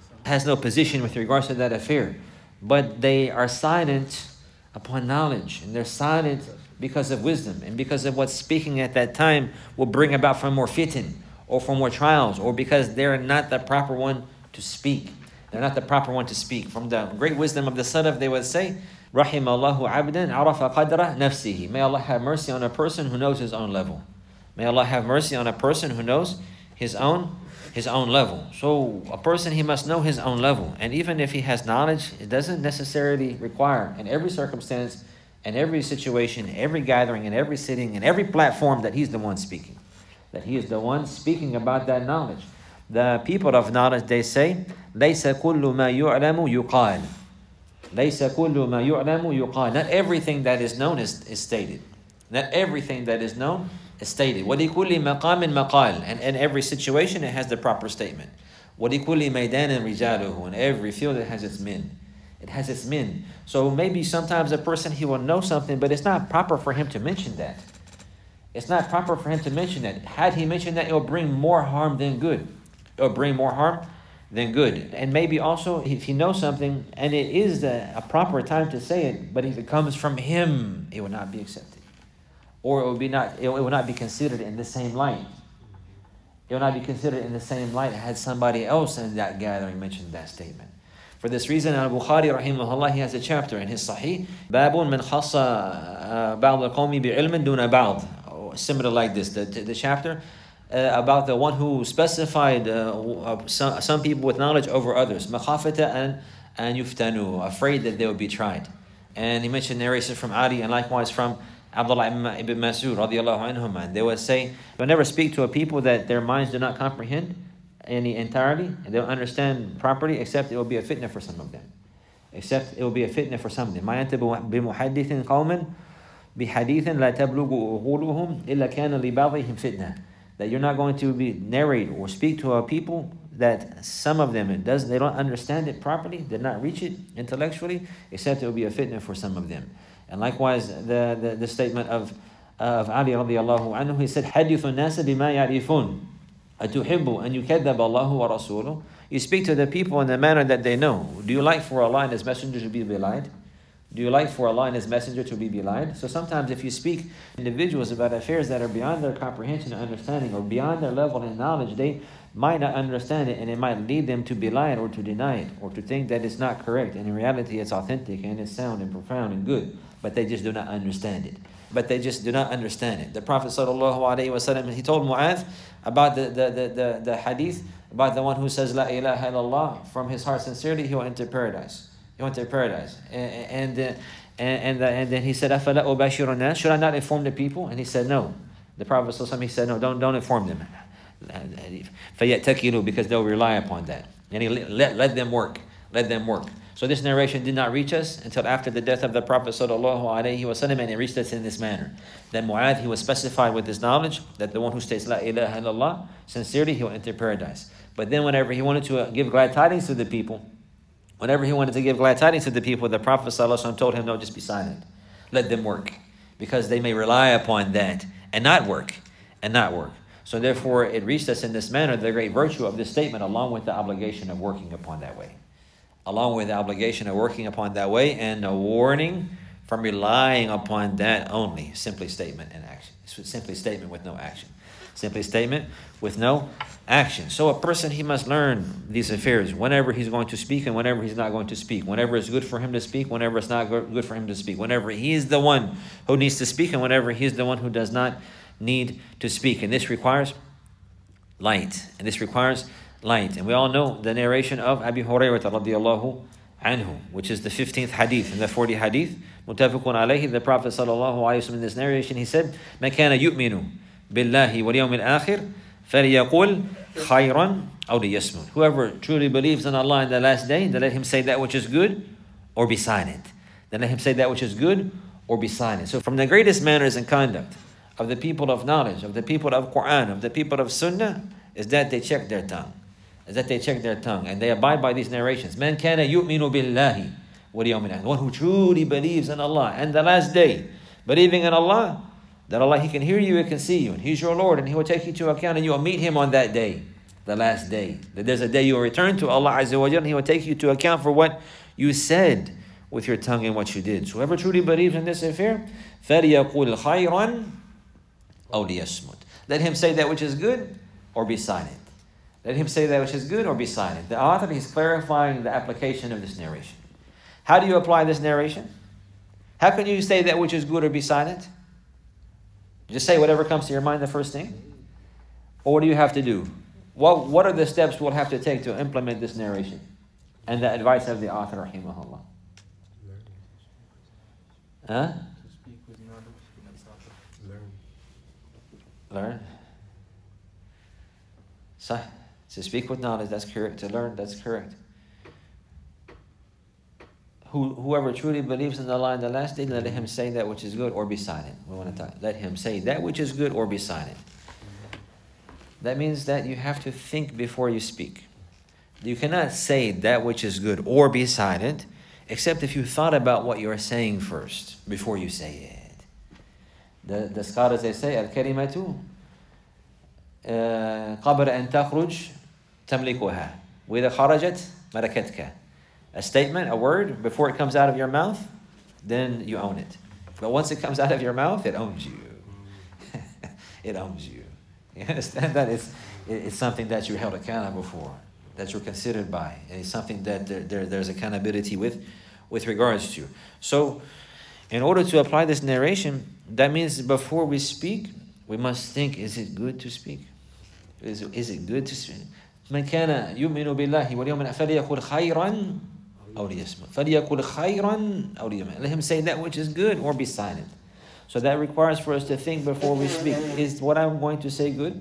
with regards to that affair. But they are silent upon knowledge, and they're silent because of wisdom, and because of what speaking at that time will bring about from more fitan, or from more trials, or because they're not the proper one to speak. They're not the proper one to speak. From the great wisdom of the Salaf, they would say, رَحِمَ اللَّهُ عَبْدًا عَرَفَ قَدْرَ نَفْسِهِ. May Allah have mercy on a person who knows his own level. May Allah have mercy on a person who knows his own level. So a person, he must know his own level. And even if he has knowledge, it doesn't necessarily require in every circumstance, in every situation, every gathering, in every sitting, in every platform that he's the one speaking. That he is the one speaking about that knowledge. The people of knowledge, they say, لَيْسَ كُلُّ مَا يُعْلَمُ يُقَالُ. لَيْسَ كُلُّ مَا يُعْلَمُ يُقَالُ. Not everything that is known is stated. Not everything that is known is stated. وَلِكُلِّ مَقَامٍ مَقَالٍ. And in every situation, it has the proper statement. وَلِكُلِّ مَيْدَانٍ رِجَالُهُ. In every field, it has its men. It has its men. So maybe sometimes a person, he will know something, but it's not proper for him to mention that. It's not proper for him to mention that. Had he mentioned that, it will bring more harm than good. It will bring more harm than good. And maybe also, if he knows something, and it is a proper time to say it, but if it comes from him, it will not be accepted. Or it will not be considered in the same light. It will not be considered in the same light had somebody else in that gathering mentioned that statement. For this reason, Al-Bukhari rahimahullah, he has a chapter in his Sahih, بَابٌ مَنْ خَصَّ بَعْضَ الْقَوْمِ بِعِلْمٍ دُونَ بَعْض. Similar like this, the chapter about the one who specified some people with knowledge over others. مَخَافَةَ أَن يُفْتَنُوا, afraid that they would be tried. And he mentioned narrations from Ali and likewise from Abdullah ibn Mas'ud radiallahu anhum. And they would say, "You'll never speak to a people that their minds do not comprehend any entirely, and they don't understand properly, except it will be a fitna for some of them. Except it will be a fitna for some of them. مَا أَنْتَ بِمُحَدِّثٍ قَوْمًا بِحَدِيثٍ لَا تَبْلُغُ أُغُولُهُمْ إِلَّا كَانَ لِبَعْضِهِمْ fitna." That you're not going to be narrate or speak to a people that some of them they don't understand it properly, did not reach it intellectually, except it will be a fitna for some of them. And likewise, the statement of Ali radiallahu anhu, he said, حَدِّثُ النَّاسَ بِمَا يَعْرِفُونَ أَتُحِبُّ أَن يُكَذَّبَ اللَّهُ وَرَسُولُهُ. You speak to the people in the manner that they know. Do you like for Allah and His Messenger to be belied? Do you like for Allah and His Messenger to be belied? So sometimes if you speak to individuals about affairs that are beyond their comprehension and understanding, or beyond their level and knowledge, they might not understand it, and it might lead them to belie it or to deny it, or to think that it's not correct. And in reality, it's authentic and it's sound and profound and good, but they just do not understand it. The Prophet ﷺ, he told Mu'adh about the hadith about the one who says La ilaha illallah from his heart sincerely, he will enter paradise. And then he said, أَفَلَا أُبَاشِرُ النَّاسِ, should I not inform the people? And he said, no. The Prophet ﷺ, he said, no, don't inform them. فَيَتَّكِلُوا, because they'll rely upon that. And he let them work. So this narration did not reach us until after the death of the Prophet ﷺ, and it reached us in this manner. Then Mu'adh, he was specified with his knowledge that the one who states La ilaha illallah sincerely, he will enter paradise. But then whenever he wanted to give glad tidings to the people, the Prophet ﷺ told him, no, just be silent. Let them work. Because they may rely upon that and not work. So therefore, it reached us in this manner, the great virtue of this statement, along with the obligation of working upon that way. And a warning from relying upon that only. Simply statement and action. Simply statement with no action. So a person, he must learn these affairs whenever he's going to speak and whenever he's not going to speak. Whenever it's good for him to speak, whenever it's not good for him to speak. Whenever he is the one who needs to speak and whenever he is the one who does not need to speak. And this requires light. And we all know the narration of Abi Hurairah radiallahu anhu, which is the 15th hadith and the 40th hadith. Muttafaqun alayhi, the Prophet sallallahu alayhi wa sallam, in this narration, he said, مَنْ كَانَ يُؤْمِنُ بِاللَّهِ وَالْيَوْمِ الْآخِرِ فَلْيَقُلْ خَيْرًا أَوْ لِيَسْمُتْ. Whoever truly believes in Allah in the last day, then let him say that which is good or be silent. So from the greatest manners and conduct of the people of knowledge, of the people of Quran, of the people of Sunnah, is that they check their tongue. And they abide by these narrations. مَنْ كَانَ يُؤْمِنُ بِاللَّهِ وَالْيَوْمِ الْآخِرِ. The one who truly believes in Allah and the last day, believing in Allah, that Allah, He can hear you, He can see you, and He's your Lord, and He will take you to account, and you will meet Him on that day, the last day. That there's a day you will return to Allah Azza wa Jalla, and He will take you to account for what you said with your tongue and what you did. So whoever truly believes in this affair, فَلْيَقُلْ خَيْرًا أَوْ لِيَسْمُتْ. Let him say that which is good or be silent. The author is clarifying the application of this narration. How do you apply this narration? How can you say that which is good or be silent? Just say whatever comes to your mind the first thing? Or what do you have to do? What are the steps we'll have to take to implement this narration? And the advice of the author, rahimahullah. Huh? Learn. To speak with knowledge, that's correct. To learn, that's correct. Whoever truly believes in Allah in the last day, let him say that which is good or be silent. We want to talk. Let him say that which is good or be silent. That means that you have to think before you speak. You cannot say that which is good or be silent, except if you thought about what you are saying first before you say it. The scholars, they say, al-kalimatu قبل أن تخرج تملكها وإذا خرجت ملكتك. A statement, a word, before it comes out of your mouth, then you own it. But once it comes out of your mouth, it owns you. It owns you. You understand that? It's something that you're held accountable for, that you're considered by. And it's something that there's accountability with regards to. So, in order to apply this narration, that means before we speak, we must think, is it good to speak? Is it good to speak? من كان يؤمن بالله واليوم الآخر فليقل خيرا أو ليصمت. فليقل خيرا أو ليصمت. Let him say that which is good or be silent. So that requires for us to think before we speak. Is what I'm going to say good?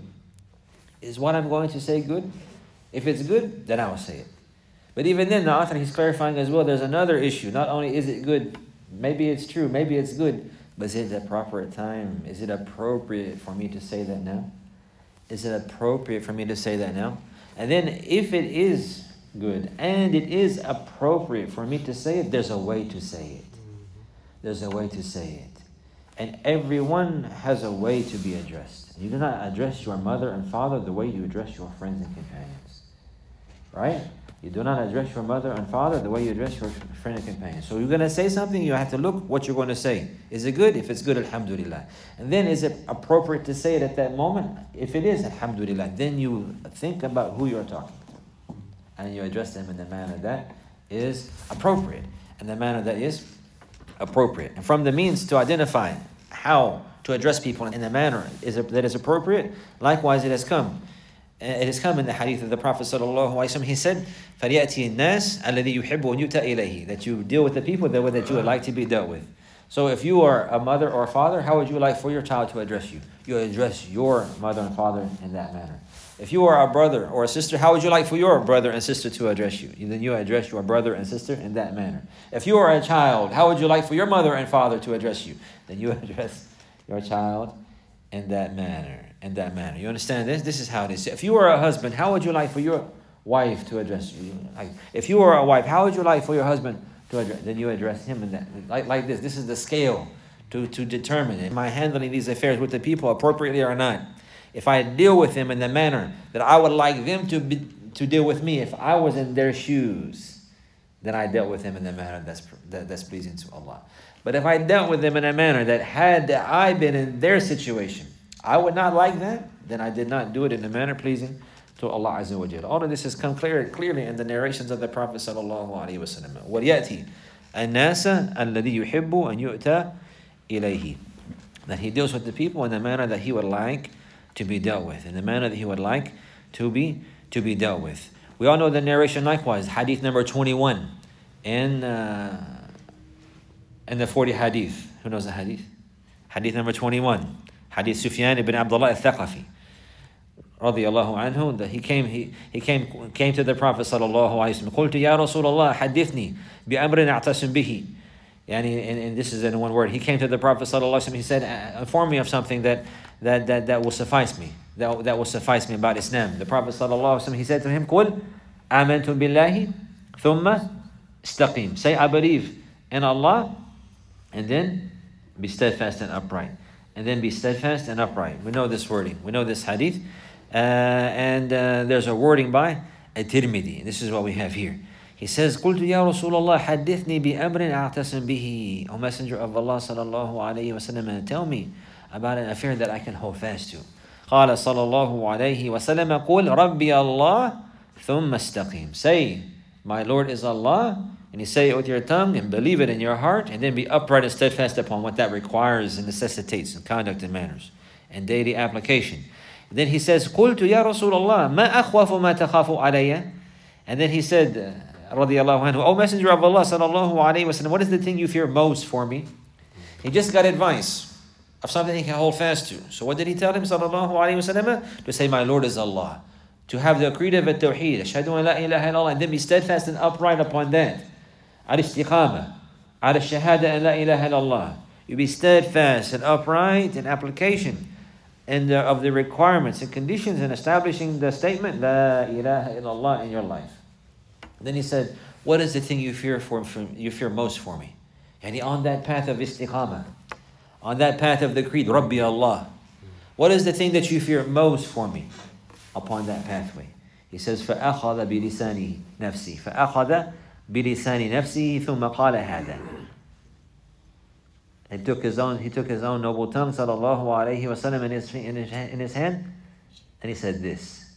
Is what I'm going to say good? If it's good, then I will say it. But even then, the author, he's clarifying as well, there's another issue. Not only is it good, maybe it's true, maybe it's good, but is it the proper time? Is it appropriate for me to say that now? Is it appropriate for me to say that now? And then if it is good and it is appropriate for me to say it, there's a way to say it. There's a way to say it. And everyone has a way to be addressed. You do not address your mother and father the way you address your friends and companions. Right? You do not address your mother and father the way you address your friend and companion. So you're going to say something, you have to look what you're going to say. Is it good? If it's good, alhamdulillah. And then is it appropriate to say it at that moment? If it is, alhamdulillah. Then you think about who you're talking to. And you address them in the manner that is appropriate. And the manner that is appropriate. And from the means to identify how to address people in the manner that is appropriate, likewise it has come. It has come in the hadith of the Prophet ﷺ. He said, فَلْيَأْتِي النَّاسِ الَّذِي يُحِبُّ أَنْ يُؤْتَى إِلَيْهِ. That you deal with the people the way that you would like to be dealt with. So if you are a mother or a father, how would you like for your child to address you? You address your mother and father in that manner. If you are a brother or a sister, how would you like for your brother and sister to address you? Then you address your brother and sister in that manner. If you are a child, how would you like for your mother and father to address you? Then you address your child in that manner. You understand this? This is how it is. If you are a husband, how would you like for your wife to address you? If you are a wife, how would you like for your husband to address? Then you address him in that. Like this. This is the scale to determine, am I handling these affairs with the people appropriately or not? If I deal with them in the manner that I would like them to deal with me, if I was in their shoes, then I dealt with them in the manner that's pleasing to Allah. But if I dealt with them in a manner that had I been in their situation, I would not like that, then I did not do it in a manner pleasing to Allah Azza wa Jalla. All of this has come clearly in the narrations of the Prophet sallallahu alaihi wasallam. وَلْيَأْتِي النَّاسَ الَّذِي يُحِبُّ أَنْ يُؤْتَى إِلَيْهِ. That he deals with the people in the manner that he would like to be dealt with, in the manner that he would like to be dealt with. We all know the narration likewise, hadith number 21 in the 40 hadith. Who knows the hadith? Hadith number 21. Hadith Sufyan ibn Abdullah al-Thaqafi radiyallahu anhu, that he came to the Prophet sallallahu alaihi wasallam. قلت يا رسول الله حدثني بأمر أعتصم به. And this is in one word. He came to the Prophet sallallahu alaihi wasallam. He said, inform me of something that will suffice me. That will suffice me about Islam. The Prophet sallallahu alaihi wasallam, he said to him, قل آمنت بالله ثم استقيم. Say, I believe in Allah, and then be steadfast and upright. And then be steadfast and upright. We know this wording. We know this hadith. And there's a wording by At-Tirmidhi. This is what we have here. He says, قُلْتُ يَا رَسُولَ اللَّهِ حَدِّثْنِي بِأَمْرٍ أَعْتَصِمْ بِهِ. O Messenger of Allah sallallahu alayhi wa sallam, tell me about an affair that I can hold fast to. قال صلى الله عليه وسلم قُلْ رَبِّي اللَّهِ ثُمَّ اسْتَقِيمْ. Say, my Lord is Allah. And you say it with your tongue and believe it in your heart, and then be upright and steadfast upon what that requires and necessitates in conduct and manners and daily application. And then he says, قُلْتُ يَا رَسُولَ اللَّهِ مَا أَخْوَفُ مَا تَخَافُ عَلَيَّ. And then he said, radiyallahu anhu, O Messenger of Allah sallallahu alayhi wa sallam, what is the thing you fear most for me? He just got advice of something he can hold fast to. So what did he tell him sallallahu alayhi wa sallam? To say, my Lord is Allah. To have the creed of at-tawheed, ashhadu an la ilaha illallah, and then be steadfast and upright upon that. Al-istiqamah, al-shahada and la ilaha illallah. You be steadfast and upright in application and of the requirements and conditions in establishing the statement la ilaha illallah in your life. And then he said, what is the thing you fear most for me? And on that path of istiqamah, on that path of the creed, Rabbi Allah, what is the thing that you fear most for me upon that pathway? He says, فَأَخَذَ بِلِسَانِ نَفْسِي فَأَخَذَ بِلِسَانِ نَفْسِهِ ثُمَّ قَالَ هَذَا. He took his own noble tongue, sallallahu alayhi wa sallam, in his hand, and he said this.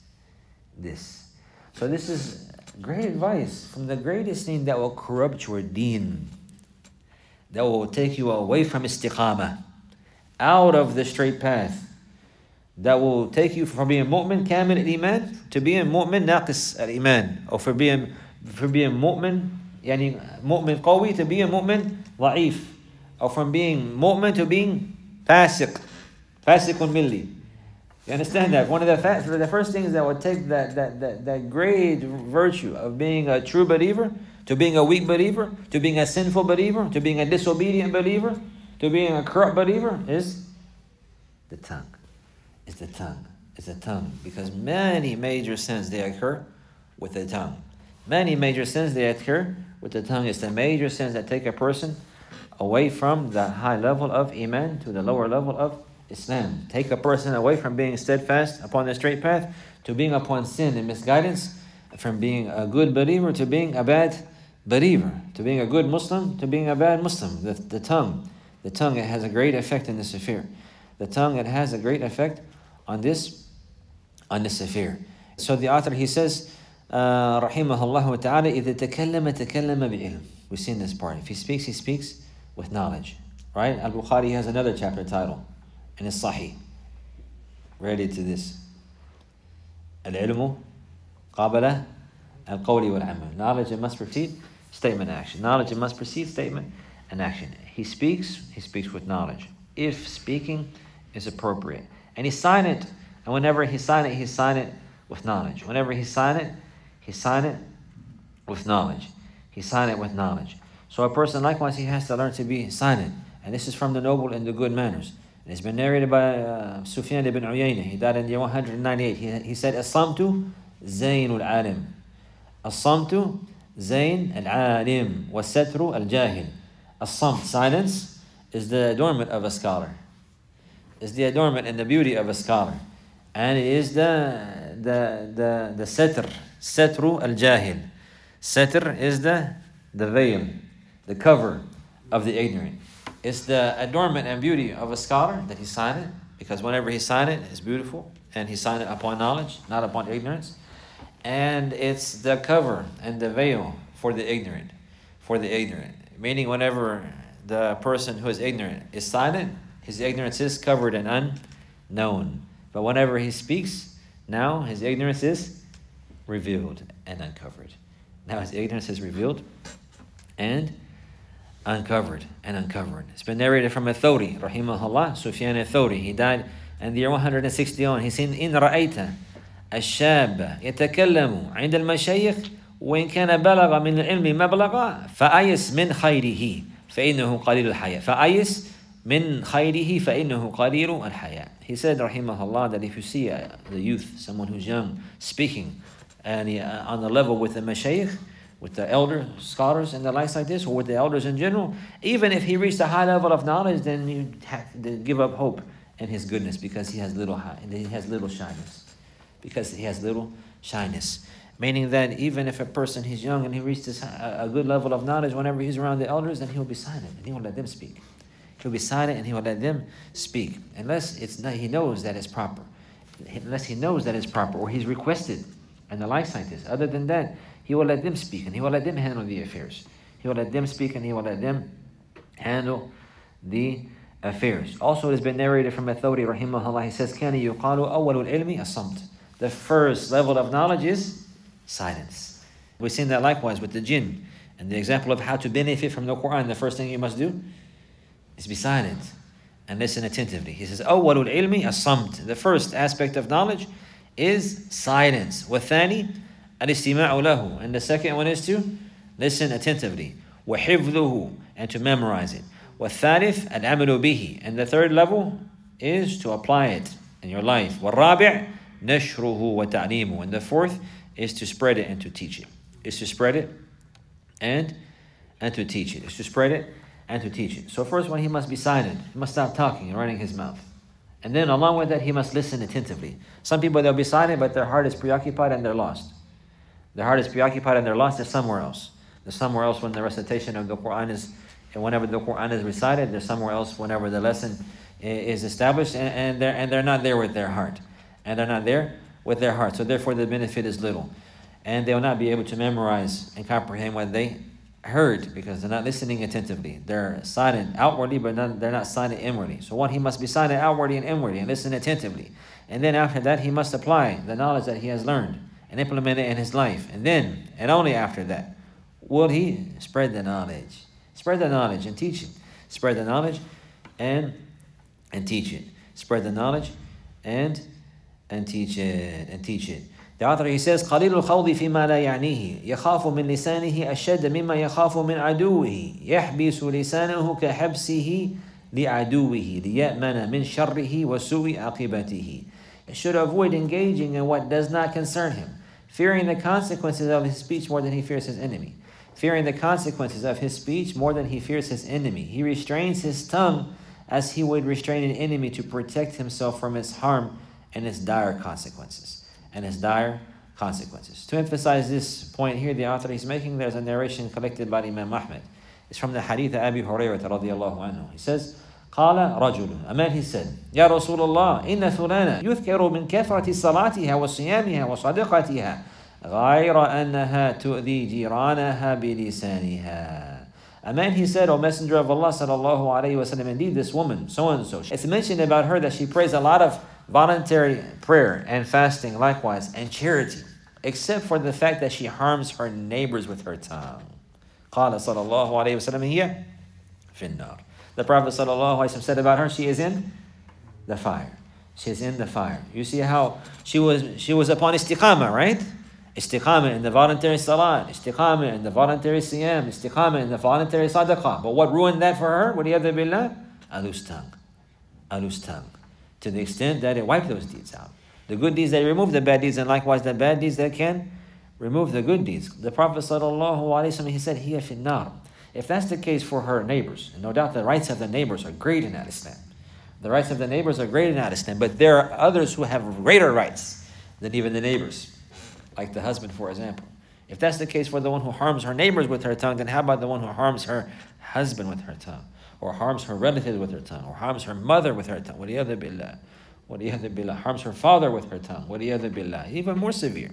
So this is great advice from the greatest thing that will corrupt your deen, that will take you away from istiqamah, out of the straight path, that will take you from being mu'min kamil al-iman to being mu'min naqis al-iman, or for being mu'min yani mu'min qawi to being mu'min da'if, or from being mu'min to being fasiqun milli. You understand that? One of the first things that would take that great virtue of being a true believer to being a weak believer, to being a sinful believer, to being a disobedient believer, to being a corrupt believer is the tongue. It's the tongue. It's the tongue. Because many major sins, they occur with the tongue. Many major sins, they occur with the tongue. It's the major sins that take a person away from the high level of iman to the lower level of Islam. Take a person away from being steadfast upon the straight path to being upon sin and misguidance, from being a good believer to being a bad believer, to being a good Muslim to being a bad Muslim. The tongue, it has a great effect in this affair. The tongue, it has a great effect on this affair. So the author, he says, rahimahullah ta'ala, إِذَا تَكَلَّمَ بِعِلْمٍ. We've seen this part. If he speaks with knowledge. Right? Al-Bukhari has another chapter title in his Sahih related to this. Al-ilmu qabala al-qawli wal-amal. Knowledge, it must precede statement and action. Knowledge, it must precede statement and action. He speaks with knowledge. If speaking is appropriate. And he's silent. And whenever he's silent with knowledge. Whenever he's silent with knowledge. He's silent with knowledge. So a person, likewise, he has to learn to be silent. And this is from the noble and the good manners. And it's been narrated by Sufyan ibn Uyayna. He died in the year 198. He said, As-samtu zaynul alim. As-samtu zayn al-alim. Was-satru al-jahil. As-samt, silence, is the adornment of a scholar. Is the adornment and the beauty of a scholar. And it is the satr. Satru al-jahil. Satr is the veil, the cover of the ignorant. It's the adornment and beauty of a scholar that he's silent, because whenever he's silent, it's beautiful, and he's silent upon knowledge, not upon ignorance. And it's the cover and the veil for the ignorant, meaning whenever the person who is ignorant is silent, his ignorance is covered and unknown. But whenever he speaks, now his ignorance is revealed and uncovered. Now his ignorance is revealed and uncovered. It's been narrated from Ath-Thawri, rahimahullah, Sufyan Ath-Thawri. He died in the year 161. He said, إن رأيت الشاب يتكلم عند المشايخ وإن كان بلغ من العلم مبلغا فأيس من خيره فإنه قليل الحياء. فأيس من خيره فإنه قليل الحياء. He said, rahimahullah, that if you see the youth, someone who's young, speaking and on the level with the mashayikh, with the elder scholars and the likes like this, or with the elders in general, even if he reached a high level of knowledge, then you have to give up hope in his goodness, because he has little shyness. Meaning that even if a person, he's young and he reaches a good level of knowledge, whenever he's around the elders, then he'll be silent and he won't let them speak. He'll be silent and he will let them speak, unless he knows that it's proper. Or he's requested and the likes like this. Other than that, he will let them speak and he will let them handle the affairs. He will let them speak and he will let them handle the affairs. Also, it has been narrated from Ath-Thawri, rahimahullah. He says, كَانَ يُقَالُ أَوَّلُ الْعِلْمِ الصَّمْتِ. The first level of knowledge is silence. We've seen that likewise with the jinn. And the example of how to benefit from the Quran, the first thing you must do is be silent and listen attentively. He says, أَوَّلُ الْعِلْمِ الصَّمْتِ. The first aspect of knowledge is silence. وَالثَّانِي الاستماع له. And the second one is to listen attentively. وحفظه. And to memorize it. والثالث العمل به. And the third level is to apply it in your life. والرابع نشره وتعليمه. And the fourth is to spread it and to teach it. Is to spread it and to teach it. Is to spread it and to teach it. So first one, he must be silent. He must stop talking and running his mouth. And then along with that, he must listen attentively. Some people, they'll be silent, but their heart is preoccupied and they're lost. Their heart is preoccupied and they're lost. They're somewhere else. They're somewhere else when the recitation of the Quran is, and whenever the Quran is recited. They're somewhere else whenever the lesson is established, and they're not there with their heart. And they're not there with their heart. So therefore the benefit is little. And they will not be able to memorize and comprehend what they heard, because they're not listening attentively. They're silent outwardly, but they're not silent inwardly. So one, he must be silent outwardly and inwardly and listen attentively. And then after that, he must apply the knowledge that he has learned and implement it in his life. And then, and only after that, will he spread the knowledge. Spread the knowledge and teach it. Spread the knowledge and teach it. Spread the knowledge and teach it. The author, he says, قليل الخوض فيما لا يعنيه يخاف من لسانه أشد مما يخاف من عدوه يحبس لسانه كحبسه لعدوه ليأمن من شره وسوء عاقبته. He should avoid engaging in what does not concern him, fearing the consequences of his speech more than he fears his enemy. Fearing the consequences of his speech more than he fears his enemy. He restrains his tongue as he would restrain an enemy to protect himself from its harm and its dire consequences. To emphasize this point here, the author is making, there's a narration collected by Imam Ahmed. It's from the hadith of Abi Hurairah radiallahu anhu. He says, قال رجل, a man, he said, يا رسول الله إن فلانا يذكر من كثرة صلاتها وصيامها وصدقتها غير أنها تؤذي جيرانها بلسانها. A man, he said, O Messenger of Allah sallallahu alayhi wa sallam, indeed this woman, so and so, it's mentioned about her that she prays a lot of voluntary prayer and fasting likewise and charity, except for the fact that she harms her neighbors with her tongue. قال صلى الله عليه وسلم هي في النار. The Prophet sallallahu alayhi wa sallam said about her, she is in the fire. She is in the fire. You see how she was upon istiqamah, right? Istiqamah in the voluntary salat, istiqamah in the voluntary siyam, istiqamah in the voluntary sadaqah. But what ruined that for her? وَلِيَذَ بِاللَّهِ A loose tongue. To the extent that it wiped those deeds out. The good deeds, they remove the bad deeds, and likewise the bad deeds, they can remove the good deeds. The Prophet sallallahu alaihi wasallam, he said, هِيَ فِي النَّارِ. If that's the case for her neighbors, and no doubt the rights of the neighbors are great in that Islam. The rights of the neighbors are great in that Islam, but there are others who have greater rights than even the neighbors. Like the husband, for example. If that's the case for the one who harms her neighbors with her tongue, then how about the one who harms her husband with her tongue? Or harms her relatives with her tongue? Or harms her mother with her tongue? وَلِيَذَ بِاللَّهِ. Harms her father with her tongue? وَلِيَذَ بِاللَّهِ. Even more severe.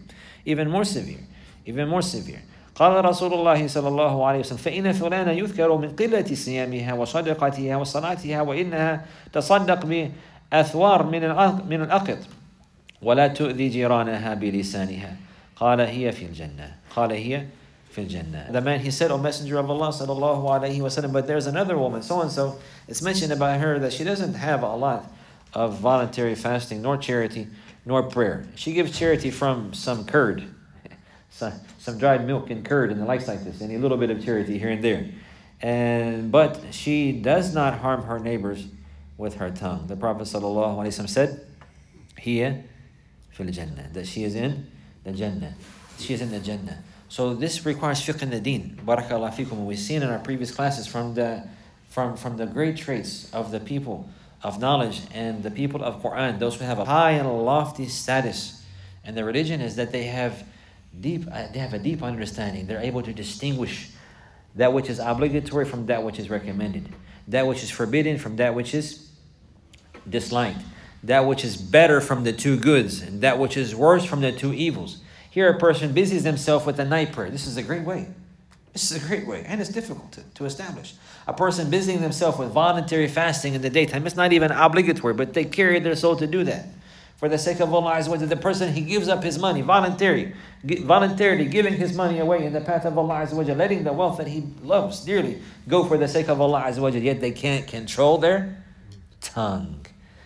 قال رسول الله صلى الله عليه وسلم فإن فلانا يذكر من قلة صيامها وصدقتها وصلاتها وإنها تصدق بأثوار من الأقط ولا تؤذي جيرانها بلسانها قال هي في الجنة. The man, he said, O Messenger of Allah sallallahu alayhi wa sallam, but there's another woman, so and so, it's mentioned about her that she doesn't have a lot of voluntary fasting, nor charity, nor prayer. She gives charity from some curd, some dried milk and curd and the likes like this, and a little bit of charity here and there. But she does not harm her neighbors with her tongue. The Prophet sallallahu alayhi wa sallam said, hiya fil jannah, that she is in the Jannah. She is in the Jannah. So this requires fiqh in the deen. Barakallahu fikum. We've seen in our previous classes from the great traits of the people of knowledge and the people of Quran, those who have a high and lofty status in their religion, is that they have a deep understanding. They're able to distinguish that which is obligatory from that which is recommended, that which is forbidden from that which is disliked, that which is better from the two goods, and that which is worse from the two evils. Here a person busies himself with the night prayer. This is a great way. And it's difficult to establish. A person busying themselves with voluntary fasting in the daytime, it's not even obligatory, but they carry their soul to do that. For the sake of Allah Azza wa Jalla, the person, he gives up his money, voluntarily giving his money away in the path of Allah Azza wa Jalla, letting the wealth that he loves dearly go for the sake of Allah Azza wa Jalla, yet they can't control their tongue.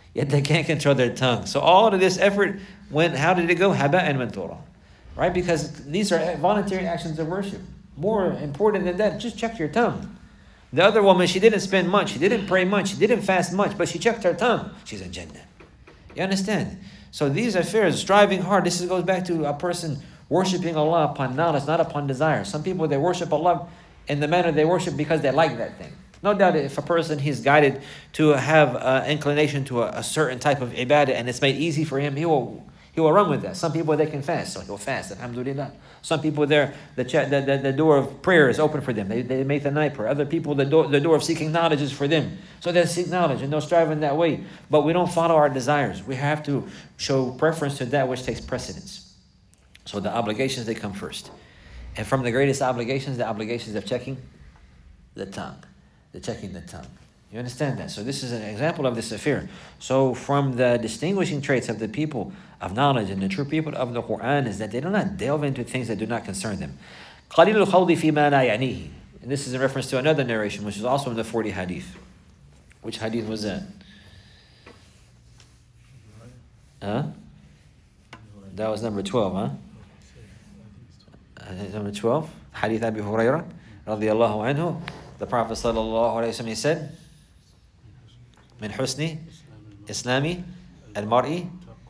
So all of this effort how did it go? Haba'an manthura. Right? Because these are voluntary actions of worship. More important than that, just check your tongue. The other woman, she didn't spend much, she didn't pray much, she didn't fast much, but she checked her tongue. She's in Jannah. You understand? So these affairs, striving hard, this goes back to a person worshiping Allah upon knowledge, not upon desire. Some people, they worship Allah in the manner they worship because they like that thing. No doubt if a person, he's guided to have inclination to a certain type of ibadah and it's made easy for him, he will run with that. Some people, they can fast, so he'll fast, alhamdulillah. Some people, the door of prayer is open for them. They make the night prayer. Other people, the door of seeking knowledge is for them. So they seek knowledge and they'll strive in that way. But we don't follow our desires. We have to show preference to that which takes precedence. So the obligations, they come first. And from the greatest obligations, the obligations of checking the tongue. Checking the tongue. You understand that? So this is an example of this affair. So from the distinguishing traits of the people of knowledge and the true people of the Quran is that they do not delve into things that do not concern them. قَلِيلُ الْخَوْضِ فِي مَا لَا يَعْنِيهِ. And this is in reference to another narration, which is also in the 40 hadith. Which hadith was that? Huh? That was number 12, huh? Number 12, Hadith Abi Hurairah, radiyallahu anhu. The Prophet sallallahu alayhi wa sallam said, من حسن إسلام المرء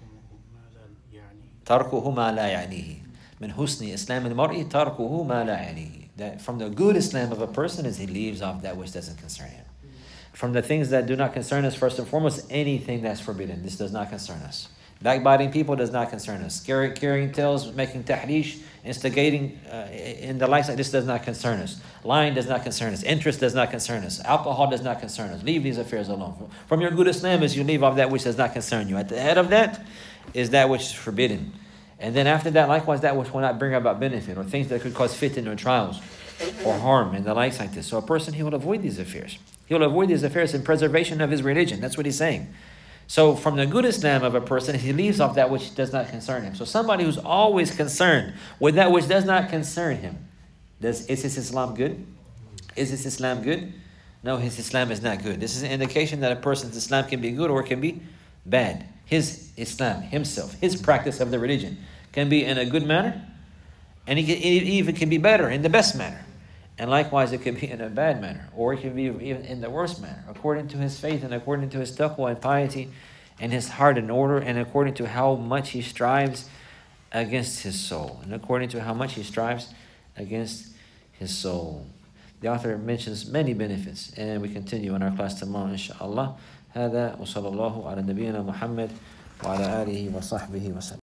تركه ما لا يعنيه. من حسن إسلام المرء تركه ما لا يعنيه. That from the good Islam of a person is he leaves off that which doesn't concern him. From the things that do not concern us, first and foremost, anything that's forbidden. This does not concern us. Backbiting people does not concern us. Carrying tales, making tahrish, instigating, and the likes like this does not concern us. Lying does not concern us. Interest does not concern us. Alcohol does not concern us. Leave these affairs alone. From your good Islam is you leave off that which does not concern you. At the head of that is that which is forbidden. And then after that, likewise, that which will not bring about benefit or things that could cause fitna or trials or harm and the likes like this. So a person, he will avoid these affairs. He will avoid these affairs in preservation of his religion. That's what he's saying. So from the good Islam of a person, he leaves off that which does not concern him. So somebody who's always concerned with that which does not concern him, is his Islam good? Is his Islam good? No, his Islam is not good. This is an indication that a person's Islam can be good or it can be bad. His Islam, himself, his practice of the religion can be in a good manner, and it even can be better, in the best manner. And likewise, it can be in a bad manner, or it can be even in the worst manner, according to his faith and according to his taqwa and piety and his heart in order, and according to how much he strives against his soul, and according to how much he strives against his soul. The author mentions many benefits, and we continue in our class tomorrow, inshaAllah. هذا وصلى الله على نبينا محمد وعلى آله وصحبه وسلم.